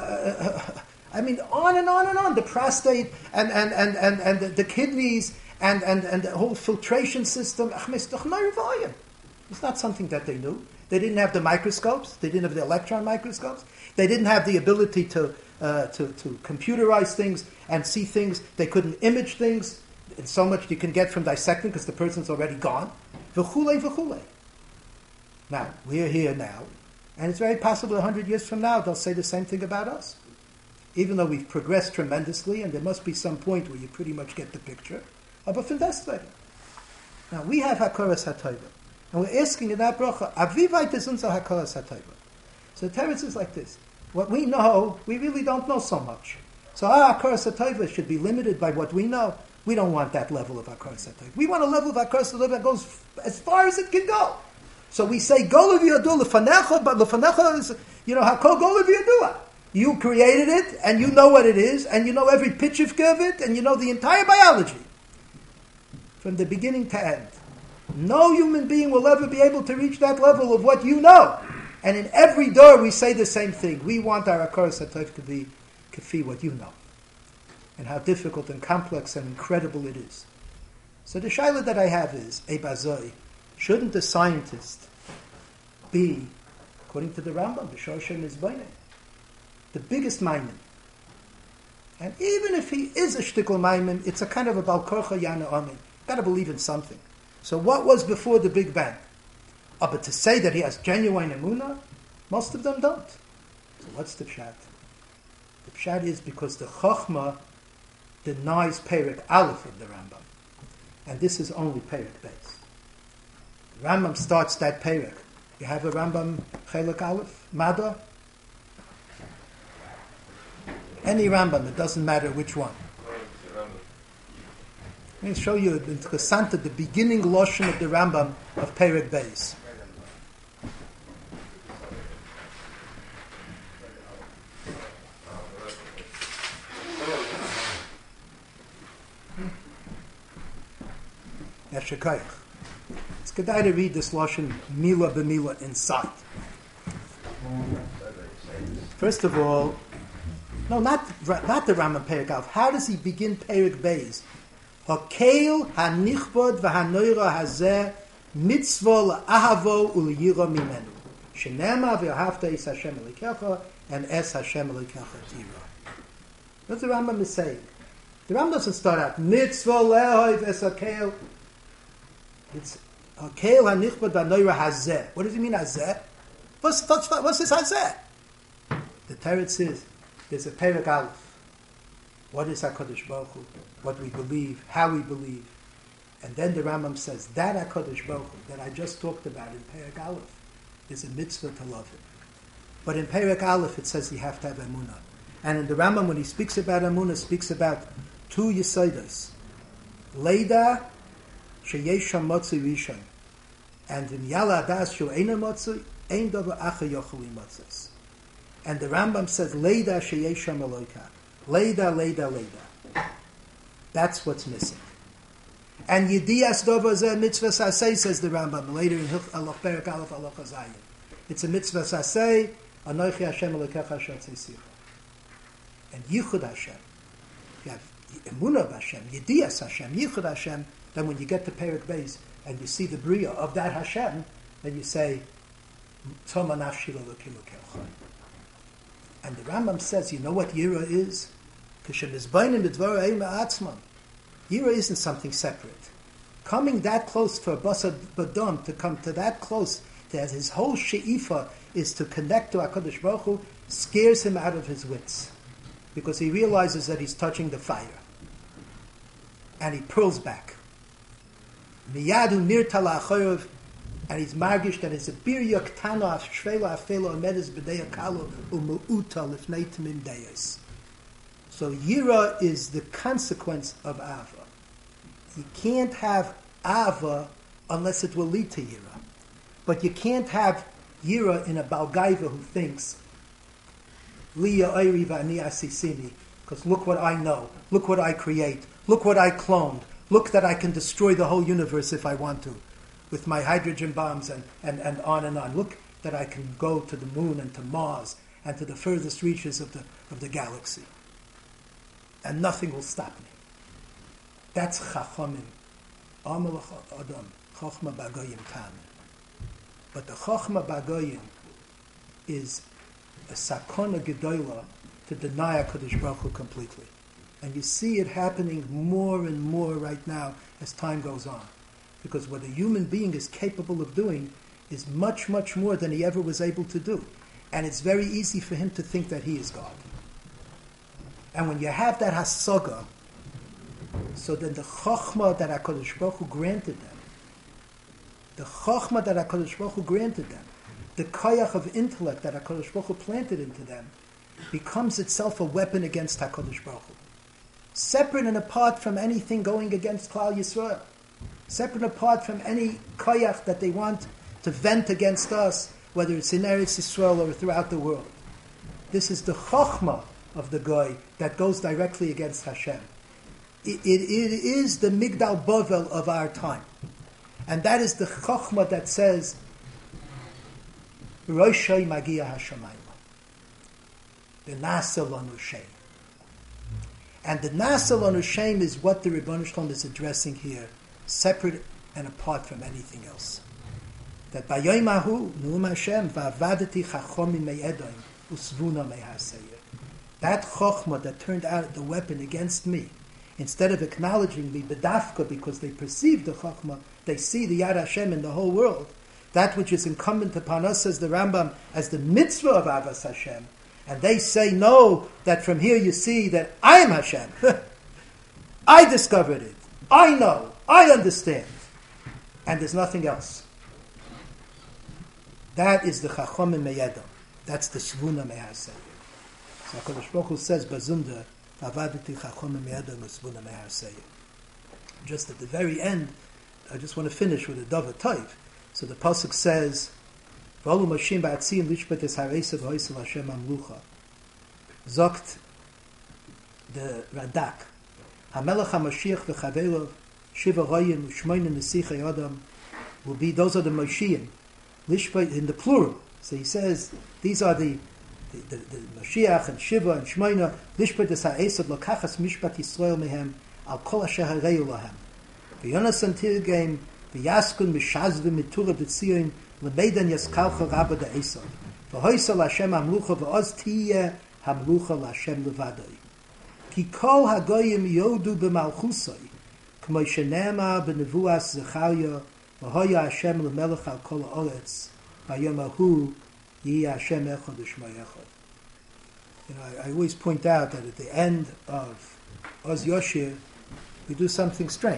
on and on and on, the prostate, and the kidneys, and the whole filtration system. It's not something that they knew. They didn't have the microscopes. They didn't have the electron microscopes. They didn't have the ability to computerize things and see things. They couldn't image things. And so much you can get from dissecting because the person's already gone. V'chulei, v'chulei. Now, we're here now. And it's very possible 100 years from now they'll say the same thing about us. Even though we've progressed tremendously, and there must be some point where you pretty much get the picture. Aber von deswegen. Now, we have Hakoras HaTorah. And we're asking in that bracha, Avivait is unser Hakoras HaTorah. So the teretz is like this. What we know, we really don't know so much. So our Hakoras HaTorah should be limited by what we know. We don't want that level of Hakoras HaTorah. We want a level of Hakoras HaTorah that goes as far as it can go. So we say, Go leviadu lefanecha, but lefanecha is, Hakol go leviadua. You created it, and you know what it is, and you know every pitch of it, and you know the entire biology. From the beginning to end. No human being will ever be able to reach that level of what you know. And in every door we say the same thing. We want our Hakoras HaTorah to be kafi what you know. And how difficult and complex and incredible it is. So the shaila that I have is, Eibazoi, shouldn't the scientist be, according to the Rambam, the Shoshem is Baineh, the biggest maimon? And even if he is a shtickle maimon, it's a kind of a balkorcha yana amin. Got to believe in something. So what was before the Big Bang? But to say that he has genuine emunah, most of them don't. So what's the pshat? The pshat is because the Chochmah denies Perek Aleph of the Rambam. And this is only Perek based. The Rambam starts that Perek. You have a Rambam Chelek Aleph, Mada. Any Rambam, it doesn't matter which one. Let me show you in Chasanta the beginning Loshen of the Rambam of Perek Beis. Yeshakayach. It's good to read this Loshen Mila b'Mila inside. First of all, no, not the Rambam Perek Aleph. How does he begin Perek Beis? Hakeil hanichbod v'hanoira hazeh mitzvah la'ahavo u'liyira mimenu. Shenema v'ahavta es Hashem elikecha and es Hashem elikecha tira. What the Rambam is saying? The Rambam doesn't start out mitzvah le'ahav es hakeil. It's hakeil hanichbod v'hanoira hazeh. What does he mean hazeh? What's this hazeh? The teretz is there's a Perek Aleph. What is HaKadosh Baruch Hu? What we believe, how we believe. And then the Rambam says, that HaKadosh Baruch Hu that I just talked about in Perek Aleph is a mitzvah to love him. But in Perek Aleph it says you have to have emunah. And in the Rambam when he speaks about emunah, speaks about two yisodos. Leida sheyesh hamotzi rishon. And in Yala Adas shu eina motzi, ein davar acha yocheli motzis. And the Rambam says, Leida sheyesh hamaloika. Leida, Leida, Leida. That's what's missing. And Yedias Dova Zeh Mitzvah Sasei, says the Rambam, later in Aloch Perek Aleph Aloch Hazayin. It's a Mitzvah Sasei, Anochi Hashem Elokecha Shotzei Sicha. And Yichud Hashem. You have Emunah Hashem, Yedias Hashem, Yichud Hashem. Then when you get to Perek Beis and you see the Bria of that Hashem, then you say, Toma Nafshi Elokim Elokecha. And the Rambam says, you know what Yira is? Yira isn't something separate. Coming that close for a Basad Badam, to come to that close, that his whole she'ifa is to connect to HaKadosh Baruch Hu, scares him out of his wits because he realizes that he's touching the fire. And he pulls back. Miyadu nirta la'achorav, and he's margish that it's a birya ktana shvela afela amedes b'deya kalu umu'uta lifnei timim deyes. So yira is the consequence of ava. You can't have ava unless it will lead to yira. But you can't have yira in a balgaiva who thinks liya oiri v'ani asisini, because look what I know, look what I create, look what I cloned, look that I can destroy the whole universe if I want to, with my hydrogen bombs and on and on. Look that I can go to the moon and to Mars and to the furthest reaches of the galaxy. And nothing will stop me. That's chachamim. Amalach adam, chachma bagoyim tam. But the chachma bagoyim is a sakona gedola to deny HaKadosh Baruch Hu completely. And you see it happening more and more right now as time goes on. Because what a human being is capable of doing is much, much more than he ever was able to do. And it's very easy for him to think that he is God. And when you have that hasaga, so then the chokhmah that HaKadosh Baruch Hu granted them, the koyach of intellect that HaKadosh Baruch Hu planted into them, becomes itself a weapon against HaKadosh Baruch Hu. Separate and apart from anything going against Klal Yisrael. Separate and apart from any koyach that they want to vent against us, whether it's in Eretz Yisrael or throughout the world. This is the chokhmah of the goy that goes directly against Hashem. It is the Migdal Bovel of our time. And that is the chokhmah that says, Roshai Magia Hashemayim. The Nasa Lanu Shem. And the Nasa Lanu Shem is what the Rebbeinu Shalom is addressing here, separate and apart from anything else. That Bayoimahu, Nu'um Hashem, Va'avadati Chachomim Me'edoim, Usvuna Me'haseir. That chokhmah that turned out the weapon against me, instead of acknowledging me bedafka because they perceive the chokhmah, they see the Yad Hashem in the whole world, that which is incumbent upon us, says the Rambam, as the mitzvah of Avas Hashem, and they say, no, that from here you see that I am Hashem. I discovered it. I know. I understand. And there's nothing else. That is the Chachomim Meyedom. That's the Svuna Mehasei. So HaKadosh Baruch Hu says, Bazunda, Avadati Chachomim Meyedom Svuna Mehasei. Just at the very end, I just want to finish with a Dava Toiv. So the Pasuk says, V'olu Mashim Ba'atzim Lishpat Es Hareisa V'hoisel Hashem Amlucha. Zokt the Radak. HaMelech HaMashiach V'chavelov Shiva Royim U'shmoyne Nesichei Adam will be, those are the Moshiach. Lishpat in the plural. So he says, these are the Mashiach and Shiva and Shmoyne. Lishpat Es Ha'esad Lokachas Mishpat Yisrael Mehem Al Kol Asher Hareu Lahem. V'yonasan Tirgeim V'yaskun Mishazvim Mitura B'tzion L'meidan Yaskalcha Rabba Da'esad V'hoisel Hashem Hamlucha V'oz Tiyeh Hamlucha L'Hashem Levadoi Ki Kol HaGoyim Yodu B'malchusoi K'mo Shenema B'nevuas Zechariah V'hoya Hashem L'melech Al Kol Ha'oretz V'yom Ahu Yi Hashem Echad U'Shmo Echad. I always point out that at the end of Oz Yoshir we do something strange.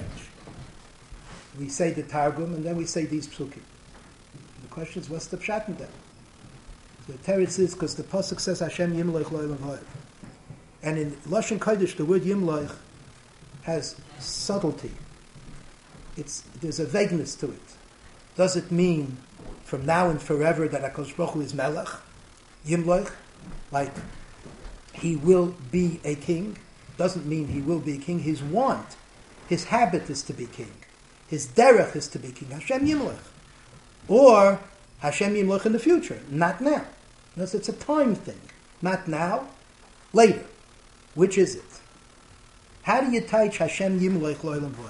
We say the Targum and then we say these psukim. The question is, what's the pshat in them? The teretz is because the pasuk says Hashem Yimloich Lo'elam Ha'ev. And in Lashon Kodesh, the word Yimloich has subtlety. There's a vagueness to it. Does it mean from now and forever that HaKadosh Baruch Hu is Melech? Yimloich? Like, he will be a king? Doesn't mean he will be a king. His want, his habit is to be king. His derech is to be king. Hashem Yimloich. Or Hashem Yimloich in the future. Not now. Unless it's a time thing. Not now, later. Which is it? How do you teach Hashem Yimloich Lo'elam V'oed?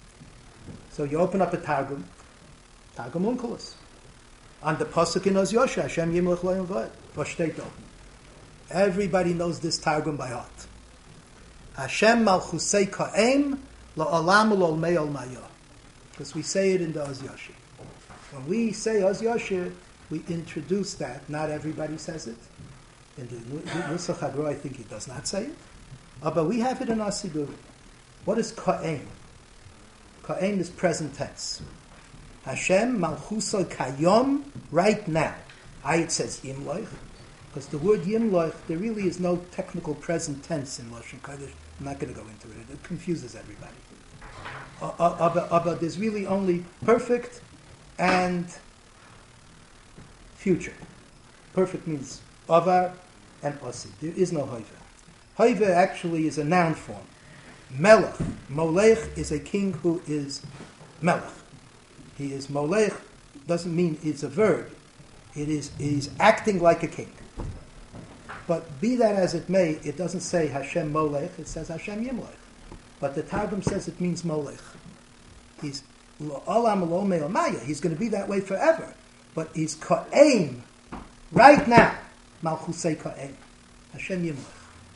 So you open up a Targum Onkelos. On the Pasuk in Oz Yosha, Hashem Yimloich Lo'elam V'oed. V'shteito. Everybody knows this Targum by heart. Hashem Malchusei Ka'em La'olam U'Olmei Olmayah. Because we say it in the Oz Yosha. When we say Oz Yosha, we introduce that. Not everybody says it. In the Nusach HaGra, I think he does not say it. But we have it in our Sidurim. What is Ka'en? Ka'en is present tense. Hashem Malchuso Kayom, right now. It says Yimloich, because the word Yimloich, there really is no technical present tense in Lashon Kodesh. I'm not going to go into it. It confuses everybody. But there's really only perfect and future. Perfect means Avar and Osi. There is no Hoiver. Hoiver actually is a noun form. Melech, Molech, is a king who is Melech. He is Molech, doesn't mean it's a verb. He's acting like a king. But be that as it may, it doesn't say Hashem Molech, it says Hashem Yimlech. But the Targum says it means Molech. He's Olam Lo Me'omaya. He's going to be that way forever. But he's Ka'em, right now. Malchusei Ka'em. Hashem Yimlech.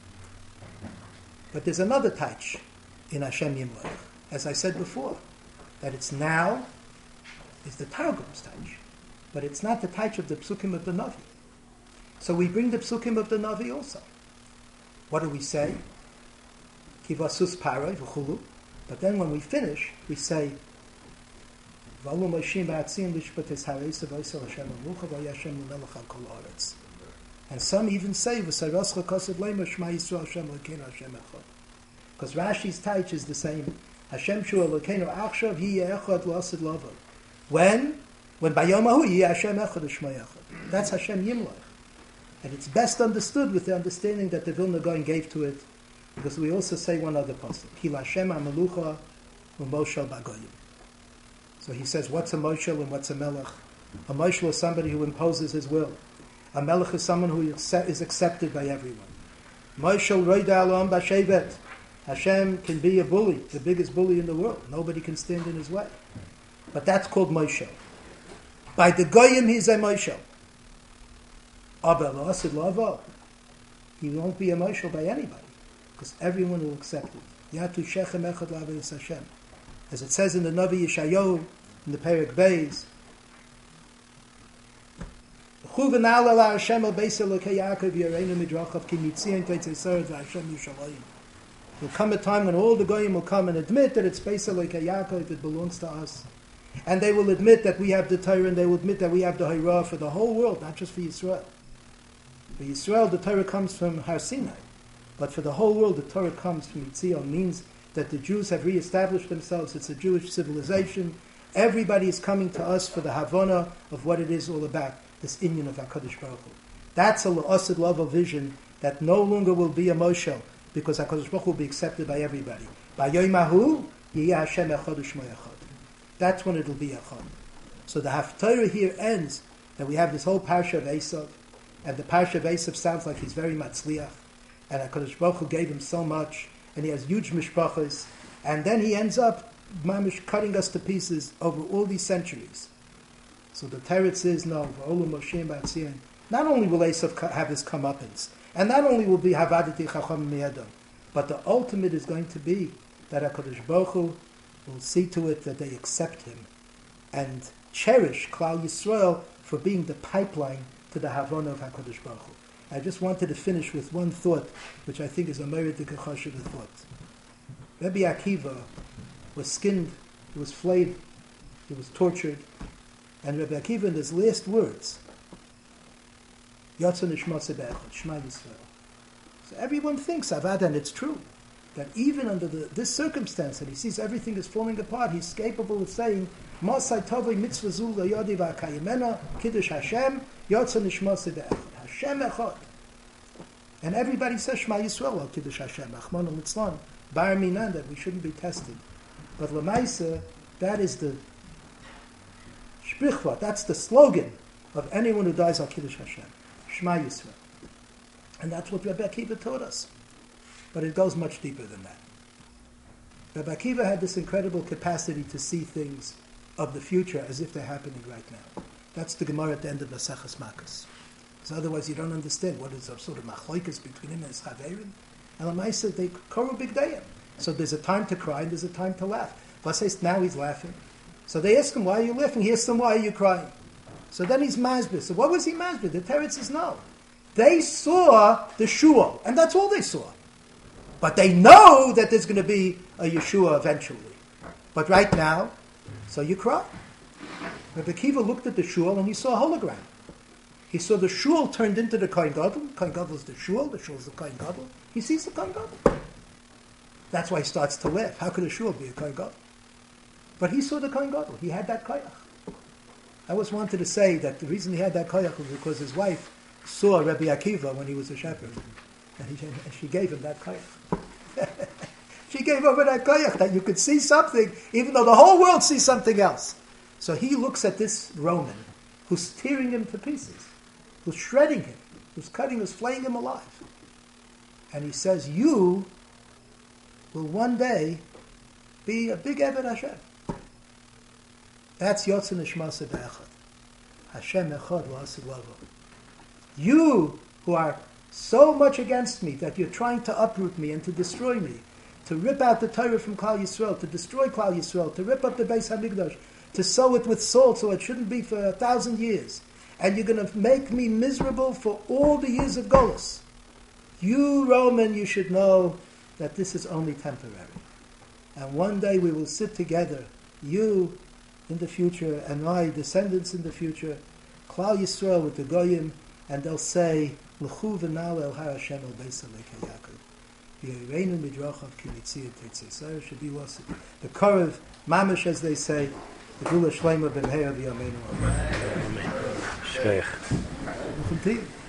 But there's another touch in Hashem Yimlech. As I said before, that it's now is the Targum's touch. But it's not the touch of the Psukim of the Navi. So we bring the Psukim of the Navi also. What do we say? Kivasus Paroi v'chulu. But then when we finish, we say V'alu Moshim ba'atzim lishpates hareis v'oisel Hashem amucha v'yashem l'melech al kol haaretz. And some even say V'saroscha kosid leima Shema Yisrael Hashem Elokeinu Hashem echad. Because Rashi's touch is the same. Hashem shu Elokeinu achshav yiyeh echad l'asid lavo. When Bayom Ahu yiyeh Hashem echad u'Shema echad. That's Hashem Yimlech. And it's best understood with the understanding that the Vilna Gaon gave to it, because we also say one other pasuk, Ki Lashem HaMelucha u'Moshel B'Goyim. So he says, what's a Moshel and what's a Melech? A Moshel is somebody who imposes his will. A Melech is someone who is accepted by everyone. Moshel Roida Alom B'Shevet. Hashem can be a bully, the biggest bully in the world. Nobody can stand in his way. But that's called Moshel. By the Goyim, he's a Moshel. He won't be emotional by anybody, because everyone will accept it. Yatu shechem echad l'avos Hashem, as it says in the Navi Yeshayahu in the Perek Beis. Will come a time when all the goyim will come and admit that it's Beis Elokei Yaakov, it belongs to us, and they will admit that we have the Torah, and they will admit that we have the Horah for the whole world, not just for Yisrael. For Yisrael, the Torah comes from Har Sinai. But for the whole world, the Torah comes from Yitzion. Means that the Jews have reestablished themselves. It's a Jewish civilization. Everybody is coming to us for the Havana of what it is all about, this inyan of HaKadosh Baruch Hu. That's a La'asid Lava vision that no longer will be a Moshel, because HaKadosh Baruch Hu will be accepted by everybody. By Yoimahu, Yiyah Hashem Echad U'Shmo Echad. That's when it will be Echad. So the Haftarah here ends that we have this whole parsha of Esav. And the Parsha of Esav sounds like he's very matzliach, and HaKadosh Baruch Hu gave him so much, and he has huge mishpachas, and then he ends up mamish cutting us to pieces over all these centuries. So the teretz is no, V'olu Moshe B'atzion. Not only will Esav have his comeuppance, and not only will be Havadati Chacham Miyadam, but the ultimate is going to be that HaKadosh Baruch Hu will see to it that they accept him and cherish Klal Yisrael for being the pipeline to the Havana of HaKadosh Baruch Hu. I just wanted to finish with one thought, which I think is a meritic chashuv thought. Rabbi Akiva was skinned, he was flayed, he was tortured, and Rabbi Akiva in his last words, Yatsa Nishma Sebechot, Shema Yisrael. So everyone thinks, Avad, and it's true, that even under this circumstance, that he sees everything is falling apart, he's capable of saying, Masai Tovei Mitzvah Zul Yodi V'Akayimena, Kiddush Hashem, Yotza Nishma Sebe'echad, Hashem Echad. And everybody says Shema Yisrael, Al Kiddush Hashem, Achman Al Mitzlan, Bar Minan, that we shouldn't be tested. But Lamaisa, that is the Sprichwort, that's the slogan of anyone who dies Al Kiddush Hashem, Shema Yisrael. And that's what Rabbi Akiva taught us. But it goes much deeper than that. Rabbi Akiva had this incredible capacity to see things of the future as if they're happening right now. That's the Gemara at the end of Maseches Makkos. Because otherwise you don't understand what is a sort of machloikas between him and his chaverim. And Lamaisa, they koru big dayim. So there's a time to cry and there's a time to laugh. Vaseis, now he's laughing. So they ask him, why are you laughing? He asks them, why are you crying? So then he's masbid. So what was he masbid? The teretz is no. They saw the shul, and that's all they saw. But they know that there's going to be a Yeshua eventually. But right now, so you cry. Rabbi Akiva looked at the shul and he saw a hologram. He saw the shul turned into the Kohen Gadol. Kohen Gadol is the shul is the Kohen Gadol. He sees the Kohen Gadol. That's why he starts to laugh. How could a shul be a Kohen Gadol? But he saw the Kohen Gadol. He had that koyach. I always wanted to say that the reason he had that koyach was because his wife saw Rabbi Akiva when he was a shepherd. And she gave him that koyach. She gave over that koyach, that you could see something, even though the whole world sees something else. So he looks at this Roman, who's tearing him to pieces, who's shredding him, who's cutting, who's flaying him alive. And he says, you will one day be a big Eved Hashem. That's Yotze Nishmasa Be'echad. Hashem Echad V'Asig Lavo. You who are so much against me that you're trying to uproot me and to destroy me, to rip out the Torah from Klal Yisrael, to destroy Klal Yisrael, to rip up the Beis HaMikdash, to sow it with salt so it shouldn't be for 1,000 years. And you're going to make me miserable for all the years of Golus. You, Roman, you should know that this is only temporary. And one day we will sit together, you in the future and my descendants in the future, Klal Yisrael with the Goyim, and they'll say, L'chu v'nal el har Hashem el beis Alekei Yaakov. V'yireinu midrachav ki mitziyah tetzei. So should be was the Korav, Mamish, as they say, the Gula Shlema ben Heya v'yameinu. Amen. Shkeich.